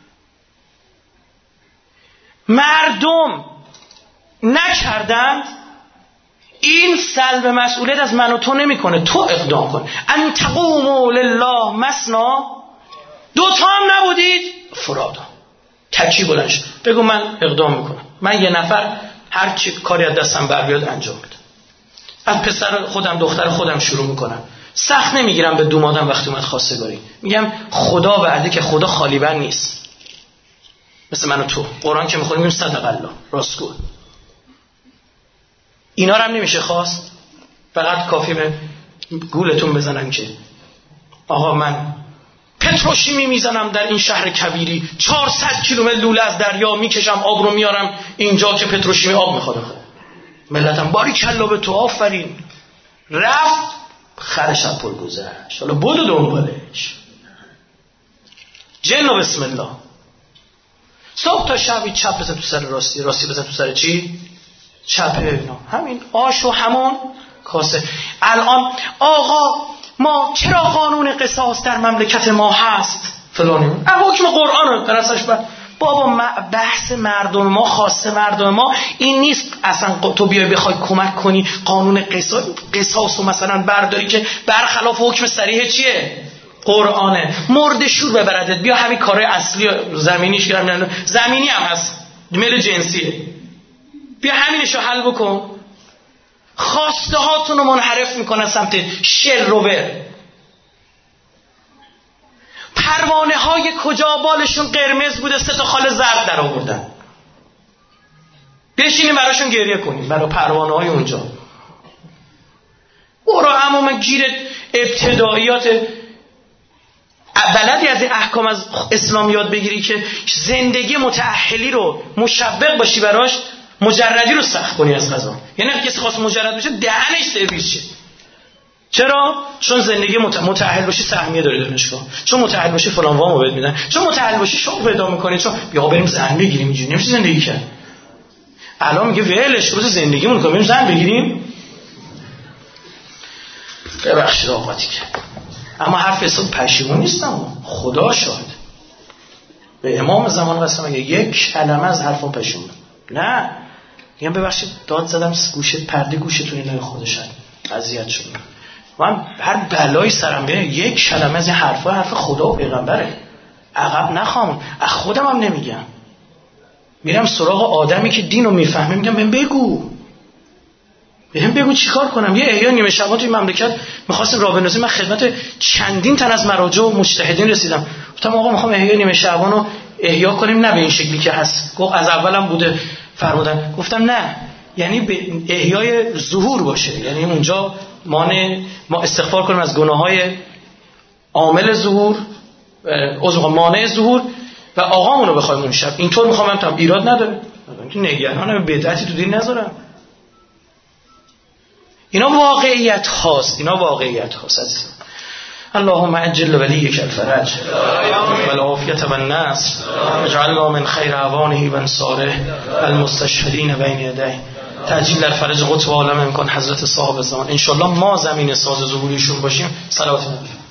مردم نکردند. این سلب مسئولیت از من و تو نمیکنه، تو اقدام کن. ان تقوموا لله مثنا. 2 تا هم نبودید فرادا، تکی بلند شد بگو من اقدام میکنم، من 1 نفر هر چی کاری از دستم بر بیاد انجام میدم. از پسر خودم دختر خودم شروع میکنم. سخت نمیگیرم به دومادم وقتی اومد خواستگاری. میگم خدا وعده که خدا خالی بند نیست. مثل من و تو قرآن که میخونیم میگیم صدق الله، راستگو. اینا رو هم نمیشه خواست. فقط کافی به گولتون بزنن که آقا من پتروشیمی میزنم در این شهر کبیری، 400 کیلومتر لوله از دریا میکشم آب رو میارم اینجا که پتروشیمی آب میخواد. ملتم باریکلا به تو آفرین. رفت خرش از پل گذشت، حالا بدو دنبالش. جن و بسم الله. صبح تا شب چپ بزن تو سر راستی، راستی بزن تو سر چی؟ چپه. اینا همین آش و همون کاسه. الان آقا ما چرا قانون قصاص در مملکت ما هست فلانی؟ حکم قرآن در اصلش بابا بحث مردم ما، خواسته مردم ما این نیست اصلا. تو بیای بخوای کمک کنی قانون قصاص رو مثلا برداری که برخلاف حکم صریح چیه؟ قرآنه. مرد شور ببردت بیا همین کارهای اصلی زمینیش گرم، زمینی هم هست، میل جنسیه، بیا همینشو حل بکن. خواسته هاتون رو منحرف میکنن سمت شل روبر. پروانه های کجا بالشون قرمز بوده 3 تا خال زرد در آوردن. بشینیم براشون گریه کنیم برای پروانه های اونجا. برو عموما گیرت ابتداییات بلدی از این احکام از اسلام یاد بگیری که زندگی متأهلی رو مشوق باشی براش، مجردی رو سخت کنی از قضا. یعنی کسی خواست مجرد بشه دهنش سرویس شه. چرا؟ چون زندگی متأهل باشی سهمیه داری دانشگاه، چون متأهل باشی فلان وامو بهت میدن، چون متأهل باشی شغل پیدا می‌کنی، چون بیا بریم زن بگیریم. اینجوری نمیشه زندگی کرد. الان میگه ولش روز زندگیمون کنیم بریم زن بگیریم. ببخشید آقاتی که اما حرف حساب پشیمون نیستم، خدا شاهد. به امام زمان قسم اگه یک کلمه از حرفم پشیمون نه میگم ببخشید داد زدم گوشه پرده گوشتون اینا خودشن اذیت شدم من هر بلایی سرم بیاد یک کلمه از این حرفا حرف خدا و پیغمبره عقب نخوام از خودم هم نمیگم میرم سراغ آدمی که دینو میفهمه میگم بهم بگو چیکار کنم. یه احیا نیمه شبان توی مملکت می‌خواستیم راه بندازیم، من خدمت چندین تن از مراجع و مجتهدین رسیدم گفتم آقا می‌خوام احیا نیمه شبان رو احیا کنیم نه به این شکلی که هست. گفت از اولم بوده فرمودن. گفتم نه یعنی به احیای ظهور باشه، یعنی اونجا ما استغفار کنیم از گناه‌های عامل ظهور مانع ظهور و آقامون رو بخوایم اون شب اینطور می‌خوام هم ایراد نداره که نگران بدعتی تو دین نذارم. اینا واقعیت هاست عزیزان. اللهم عجل ولیک الفرج والعافیة والنصر اجعلنا من خیر اعوانه و انصاره المستشهدین بین یدیه تعجیل در فرج قطب عالم امکان حضرت صاحب زمان. انشالله ما زمین ساز ظهوریشون باشیم. صلوات